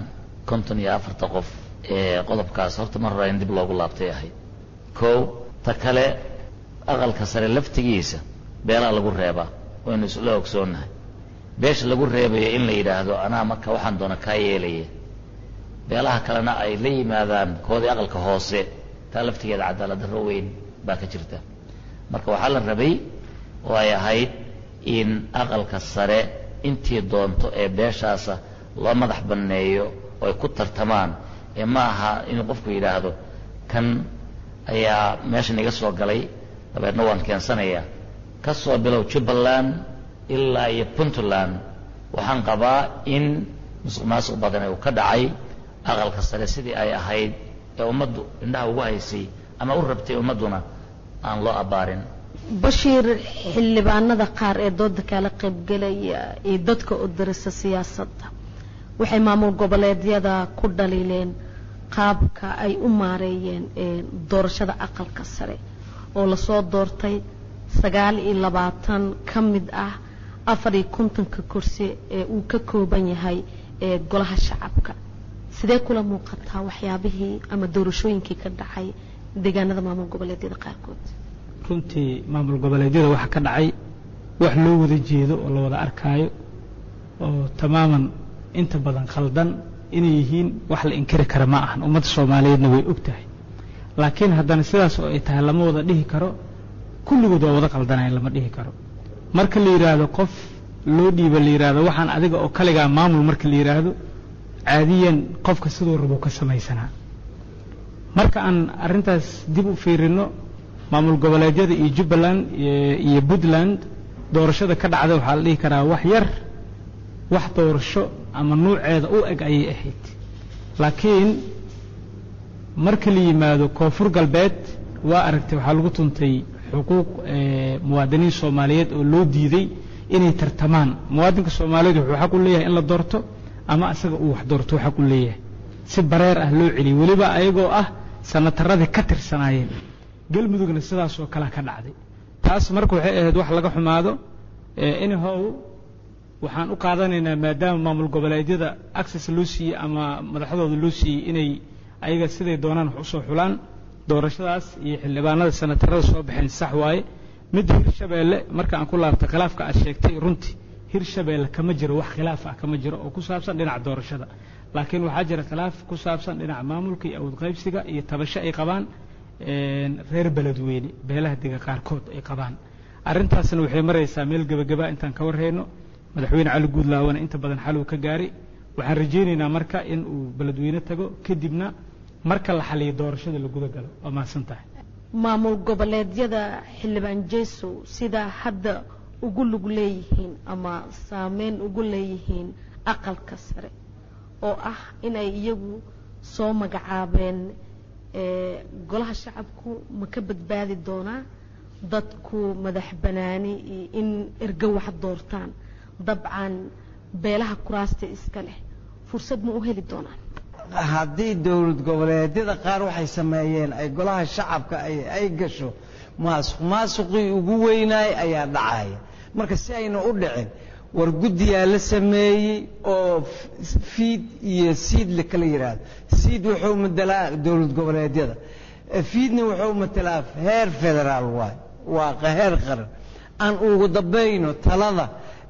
54 qof ee qodobkaas horta mar hore in dib loogu laabtay ahayd kow ta kale aqalka sare laftigiisa beelaa lagu reebaa waynu isla ogsoonnahay beesha lagu reebayo in la yidhaahdo anaa marka waxaan doona kaa yeelaya beelaha kalena ay la yimaadaan koodii aqalka hoose taa laftigeeda cadaalad darro weyn baa ka jirta marka waxaa la rabay oo ay ahayd in aqalka sare intii doonto ee beeshaasa loo madax banneeyo oo ay ku tartamaan ee ma aha inuu qofku yidhaahdo kan ayaa meeshan iga soo galay dabeedna waan keensanayaa ka soo bilow jubbaland ilaa iyo puntland waxaan qabaa in musuq maasuq badan uu ka dhacay aqalka sare sidii ay ahayd ee ummaddu indhaha ugu haysay ama u rabtay ummadduna aan loo abbaarin bashiir xildhibaanada qaar ee dooda kala qaybgelaya iyo dadka u dirisa siyaasadda waxay maamul goboleedyada ku dhaliileen qaabka ay u maareeyeen doorashada aqalka sare oo la soo doortay 29 ka mid ah 54 kursi ee uu ka kooban yahay golaha shacabka sidee kula muuqataa waxyaabihii ama doorashooyinkii ka dhacay deegaanada maamul goboleedyada qaarkood runtii maamul goboleedyada waxa ka dhacay wax loo wada jeedo oo la wada arkaayo oo tamaaman inta badan khaldan inay yihiin wax la inkiri kara ma ahan ummadda Soomaaliyeedna way ogtahay laakiin haddana sidaas oo ay tahay lama wada dhihi karo kulligood waa wada qaldanay lama dhihi karo marka la yiraahdo qof loo dhiibo la yiraahdo waxaan adiga oo kaliga maamul marka la yiraahdo caadiyan qofka sidoo rabo ka sameeysanaa marka aan arintaas dib u fiirino maamul goboleedyada iyo Jubbaland iyo Puntland doorashada ka dhacday waxa la dhihi karaa wax yar wax doorasho ama nuuceeda u eg ayay ahayd laakiin marka la yimaado koonfur galbeed waa aragtay waxa lagu tuntay xuquuq muwaadiniin Soomaaliyeed oo loo diiday inay tartamaan muwaadinka Soomaaliyeed wuxuu xaq u leeyahay in la doorto ama asaga uu wax doorto xaq u leeyahay si bareer ah loo celiyo waliba ayagoo ah sanataradii ka tirsanaayeen galmudugna sidaas oo kala ka dhacday taas marka waxay ahayd wax laga xumaado in how waxaan u qaadanaynaa maadaama maamul goboleedyada access loo siiyay ama madaxdooda loo siiyay inay ayaga siday doonaan wax u soo xulaan doorashadaas iyo xildhibaanada sanatarada soo baxeen sax waaye mid Hirshabeelle marka aan ku laabtay khilaafka aad sheegtay runtii Hirshabeelle kama jiro wax khilaaf ah kama jiro oo ku saabsan dhinaca doorashada laakiin waxaa jira khilaaf ku saabsan dhinaca maamulka iyo awood qaybsiga iyo tabasho ay qabaan reer beledweyne beelaha diga qaarkood ay qabaan arintaasna waxay maraysaa meel gabagaba intaan ka warheyno madaxweyne Cali Guudlaawana inta badan xal uu ka gaaray waxaan rajaynaynaa marka in uu beledweyne tago kadibna marka la xaliyo doorashada la guda galo waa mahadsantahay maamul goboleedyada xildhibaan Jeeso sida hadda ugu lug leeyihiin ama saameyn ugu leeyihiin aqalka sare oo ah inay iyagu soo magacaabeen golaha shacabku ma ka badbaadi doonaa dadku madax banaani in erga wax doortaan dabcan beelaha kuraasta iska leh fursad ma u heli doonaan haddii dawlad goboleedyada qaar waxay sameeyeen ay golaha shacabka ay gasho maasuqii ugu weynaay ayaa dhacaya marka si ayna u dhicin war guddiyaa la sameeyey oo fiid iyo siid la kala yiraahdo siid wuxuu matalaa dawlad goboleedyada fiidna wuxuu matalaa heer federaal waa heer qaran aan ugu dambayno talada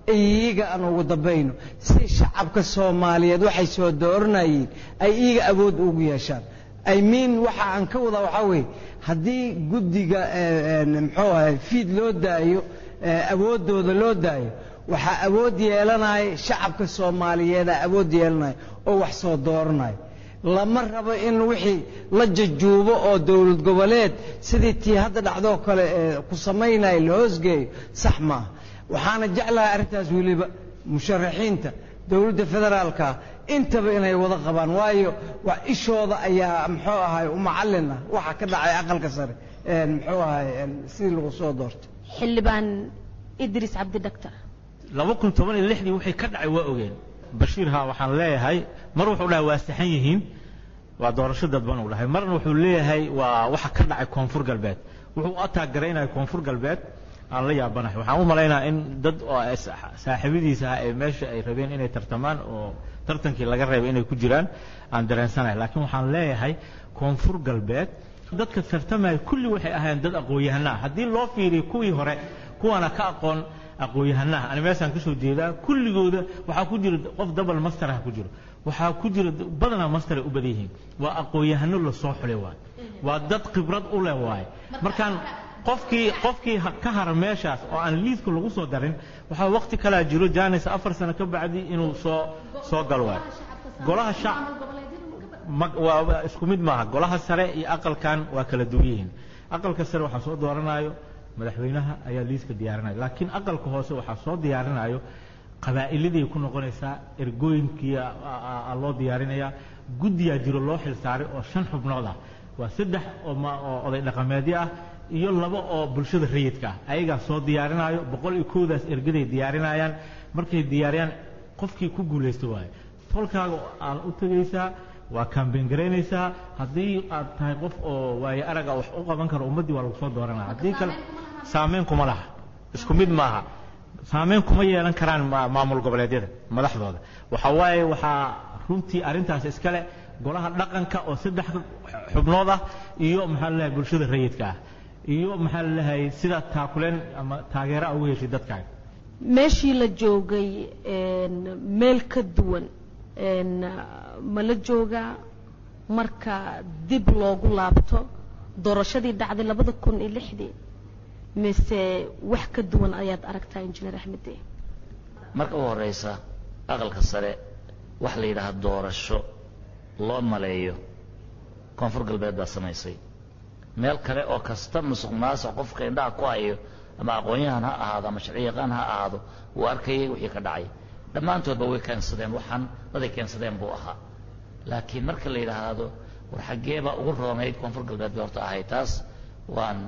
iyaga aan ugu dambayno si shacabka Soomaaliyeed waxay soo dooranayeen ay iyaga awood ugu yeeshaan waxa aan ka wada waxa weey haddii guddiga muxuu ahay fiid loo daayo awoodooda loo daayo waxa awood yeelanaya shacabka Soomaaliyeed awood yeelanaya oo wax soo dooranaya lama rabo in wixii la jajuubo oo dawlad goboleed sidii tii hadda dhacdo kale ku sameynay la hoosgeeyo sax ma waxaana jeclahay arrintaas waliba musharaxiinta dawladda federaalka intaba inay wada qabaan waayo wax ishooda ayaa muxuu ahay u macallin waxa ka dhacay aqalka sare muxuu ahay sidii lagu soo doortay xildhibaan Idris Cabdi Dhaktar 2016 wixii ka dhacay waa ogeen Bashiir ha waxaan leeyahay mar wuxuu dhahay waa saxan yihiin waa doorasho dadban uu dhahay marna wuxuu leeyahay waa waxa ka dhacay koonfur galbeed wuxuu ataagaraynay koonfur galbeed aan la yaabanahay waxaan u maleynayaa in dad saaxiibadiisa ay meesha ay rabeen inay tartamaan oo tartankii laga reebay inay ku jiraan aan dareensanahay laakiin waxaan leeyahay koonfur galbeed dadka tartamay kulli waxay ahaayeen dad aqoon-yahano haddii loo fiiriyo kuwii hore kuwana ka aqoon aqoon-yahanaha ani meeshaan ka soo jeedaa kulligooda waxaa ku jira qof double master ah ku jiro waxaa ku jira badanaa master u badan yihiin waa aqoon-yahano la soo xulay waay waa dad khibrad u leh waay markaan qofkii ka har meeshaas oo aan liidka lagu soo darin waxaa waqti kala jiro jaanis 4 sano ka bacdi inuu soo gal waay golaha shacab waa isku mid maaha golaha sare iyo aqalkan waa kala duwan yihiin aqalka sare waxa soo dooranayo madaxweynaha ayaa liiska diyaarinaya laakiin aqalka hoose waxa soo diyaarinayo qabaa'illadii ku noqonaysa ergooyinkii loo diyaarinaya guddiga jiro loo xil saaray oo 5 xubnood ah waa 3 oo oday dhaqameedyo ah iyo 2 oo bulshada rayidka ah ayaga soo diyaarinayo 101daas ergaday diyaarinayaan markay diyaariyaan qofkii ku guuleysto waay tolkaaga aan u tagaysaa waa campaign gareynaysaa haddii aad tahay qof oo waayo araga wax u qaban karo ummadii waa lagu soo dooranaa haddii kale saameyn kuma laha isku mid maaha saameyn kuma yeelan karaan maamul goboleedyada madaxdooda waxa waaye waxaa runtii arrintaas iskale golaha dhaqanka oo 3 xubnood ah iyo maxaa la bulshada rayidka ah iyo maxaa la lahay sida taakuleen ama taageero ugu heshay dadka meeshii la joogay meel ka duwan ma la joogaa marka dib loogu laabto doorashadii dhacday 2006 mise wax ka duwan ayaad aragtaa injineer Axmed marka u horeysa aqalka sare wax la yiraahdo doorasho loo maleeyo koonfur galbeed baa samaysay meel kale oo kasta musuqmaasuq qofka indhaha ku hayo ama aqoon-yahan ha ahaado ama sharciyaqaan ha ahaado uu arkayay wixii ka dhacay dhammaantoodba way keensadeen waxaan daday keensadeen buu ahaa laakiin marka la yiraahdo war xageeba ugu roonayd koonfur galbeed bay horta ahay taas waan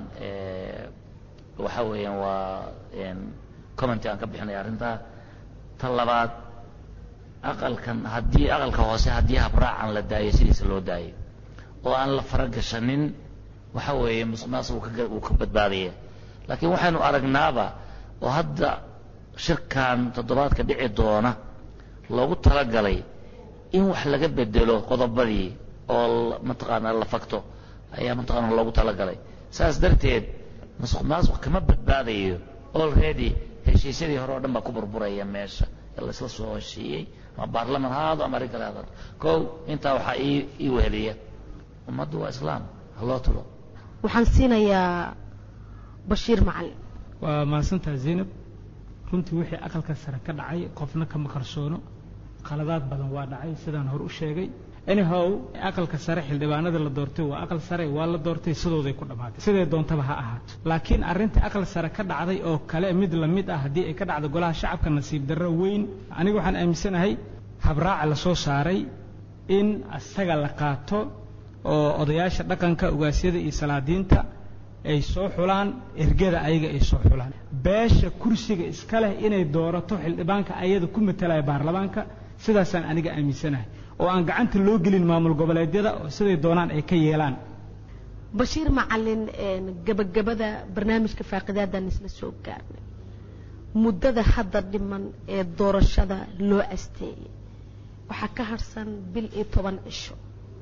waxa weeyaan waa comment aan ka bixinay arrinta tan labaad aqalkan haddii aqalka hoose haddii habraacan la daayo sidiisa loo daayo oo aan la faragashanin waxa weeye musuqmaasuq uu ka badbaadaya laakiin waxaanu aragnaaba oo hadda shirkan toddobaadka dhici doona loogu talagalay in wax laga bedelo qodobadii oo mataqaanaa la fakto ayaa mataqaanaa loogu talagalay saas darteed musuqmaasuq kama badbaadayo already heshiisyadii hore oo dhan baa ku burburaya meesha la isla soo heshiiyey ama baarlamaan ha ahaado ama arrin kale ha ahaado kow intaa waxaa ii weheliya ummaddu waa islaam ha loo tulo waxaan siinayaa Bashiir Macalin waa maasantaa Zainab runtii wixii aqalka sare ka dhacay qofna kama qarsoono qaladaad badan waa dhacay sidaan hor u sheegay anyhow aqalka sare xildhibaanada la doortay waa aqal sare waa la doortay sidooday ku dhamaatay sidee doontaba ha ahaato laakiin arrinta aqal sare ka dhacday oo kale mid la mid ah haddii ay ka dhacdo golaha shacabka nasiib darro weyn aniga waxaan aaminsanahay habraaca la soo saaray in asaga la qaato oo odayaasha dhaqanka ugaasyada iyo salaadiinta ay soo xulaan ergada ayaga ay soo xulaan beesha kursiga iska leh inay doorato xildhibaanka ayada ku matalaya baarlamaanka sidaasaan aniga aaminsanahay oo aan gacanta loo gelin maamul goboleedyada oo siday doonaan ay ka yeelaan Bashiir Macalin gabagabada barnaamijka faaqidaadaan isla soo gaarnay muddada hadda dhiman ee doorashada loo asteeyay waxaa ka harsan bil iyo 10 cisho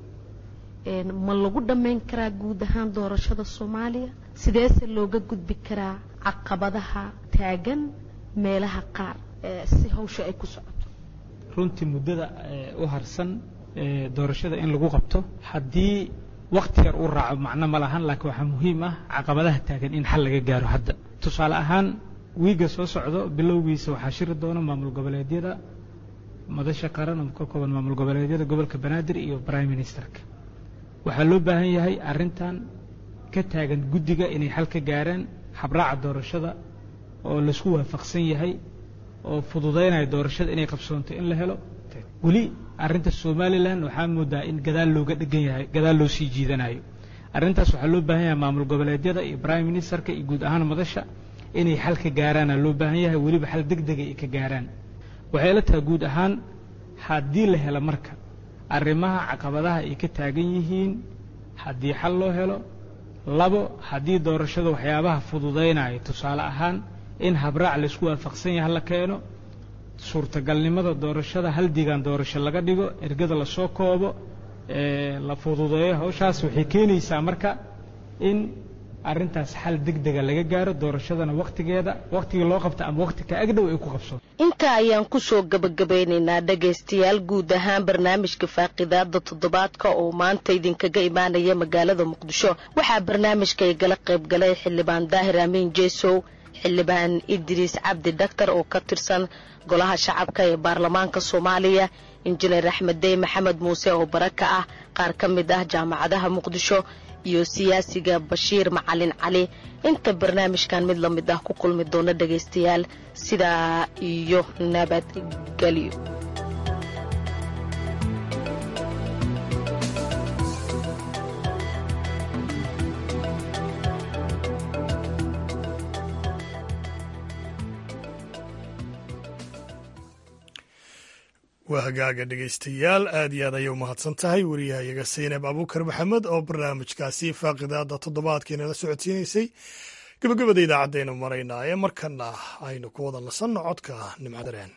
ma lagu dhameyn karaa guud ahaan doorashada Soomaaliya sideese looga gudbi karaa caqabadaha taagan meelaha qaar si hawsha ay ku socoto runtii muddada u harsan doorashada in lagu qabto haddii waqti yar uu raaco macno ma lahan laakiin waxaa muhiim ah caqabadaha taagan in xal laga gaaro hadda tusaale ahaan wiiga soo socdo bilowgiisa waxaa shiri doona maamul goboleedyada madasha qaran oo ka kooban maamul goboleedyada gobolka banaadir iyo prime ministerka waxaa loo baahan yahay arrintan ka taagan guddiga inay xal ka gaaraan habraaca doorashada oo laisku waafaqsan yahay oo fududaynaya doorashada inay qabsoonto in la helo weli arrinta somalilan waxaa moodaa in gadaal looga dhegan yahay gadaal loo sii jiidanayo arrintaas waxaa loo baahan yahay maamul goboleedyada iyo prime ministerka iyo guud ahaan madasha inay xal ka gaaraana loo baahan yahay weliba xal degdega ay ka gaaraan waxay la tahay guud ahaan haddii la helo marka arrimaha caqabadaha ay ka taagan yihiin haddii xal loo helo labo haddii doorashada waxyaabaha fududaynaya tusaale ahaan in habraac laisku waafaqsan yahay la keeno suurtagalnimada doorashada hal diigaan doorasho laga dhigo ergada lasoo koobo la fududeeyo hawshaas waxay keenaysaa marka in arrintaas xal degdega laga gaaro doorashadana waqtigii loo qabta ama waqti ka agdhow ay ku qabso inta ayaan ku soo gabagabeynaynaa dhagaystayaal guud ahaan barnaamijka faaqidaada toddobaadka oo maanta idinkaga imaanaya magaalada muqdisho waxaa barnaamijka igala qayb galay xildhibaan daahir amiin jeesow xildhibaan idriis cabdi dhaktar oo ka tirsan golaha shacabka ee baarlamaanka soomaaliya injineer axmed dey maxamed muuse oo baraka ah qaar ka mid ah jaamacadaha muqdisho iyo siyaasiga bashiir macalin cali inta barnaamijkan mid la mid ah ku kulmi doona dhagaystayaal sidaa iyo nabadgelyo waa hagaaga dhegaystayaal aad iyo aad ayay u mahadsan tahay wariyahayaga saynab abuukar maxamed oo barnaamijkaasi faaqidaada toddobaadkiina la socodsiinaysay gabagabada idaacadaynu maraynaa ee markana aynu ku wada nasanno codka nimcadareen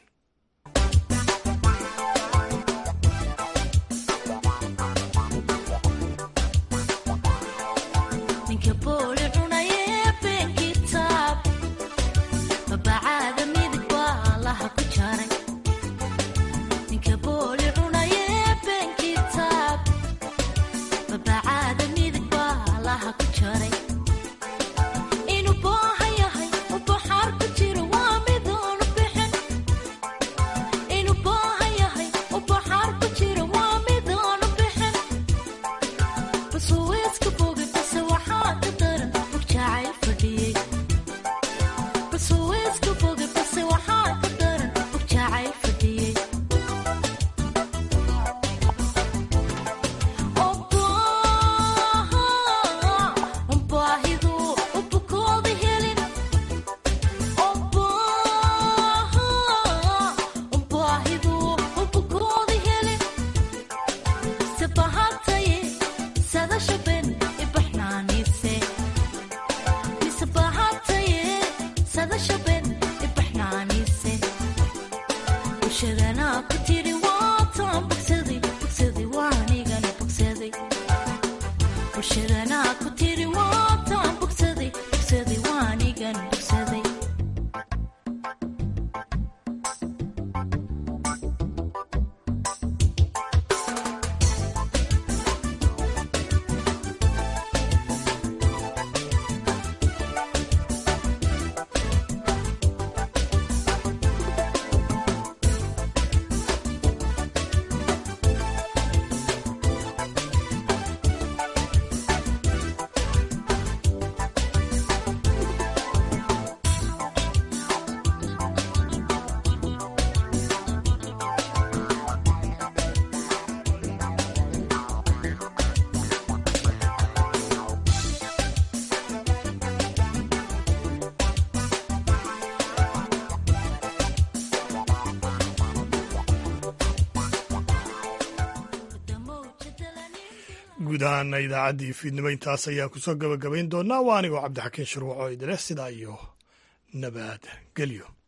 guud ahaana idaacaddii fiidnimo intaas ayaan kusoo gabagabayn doonaa waa anigoo cabdixakiin shuruuc oo idileh sidaa iyo nabad gelyo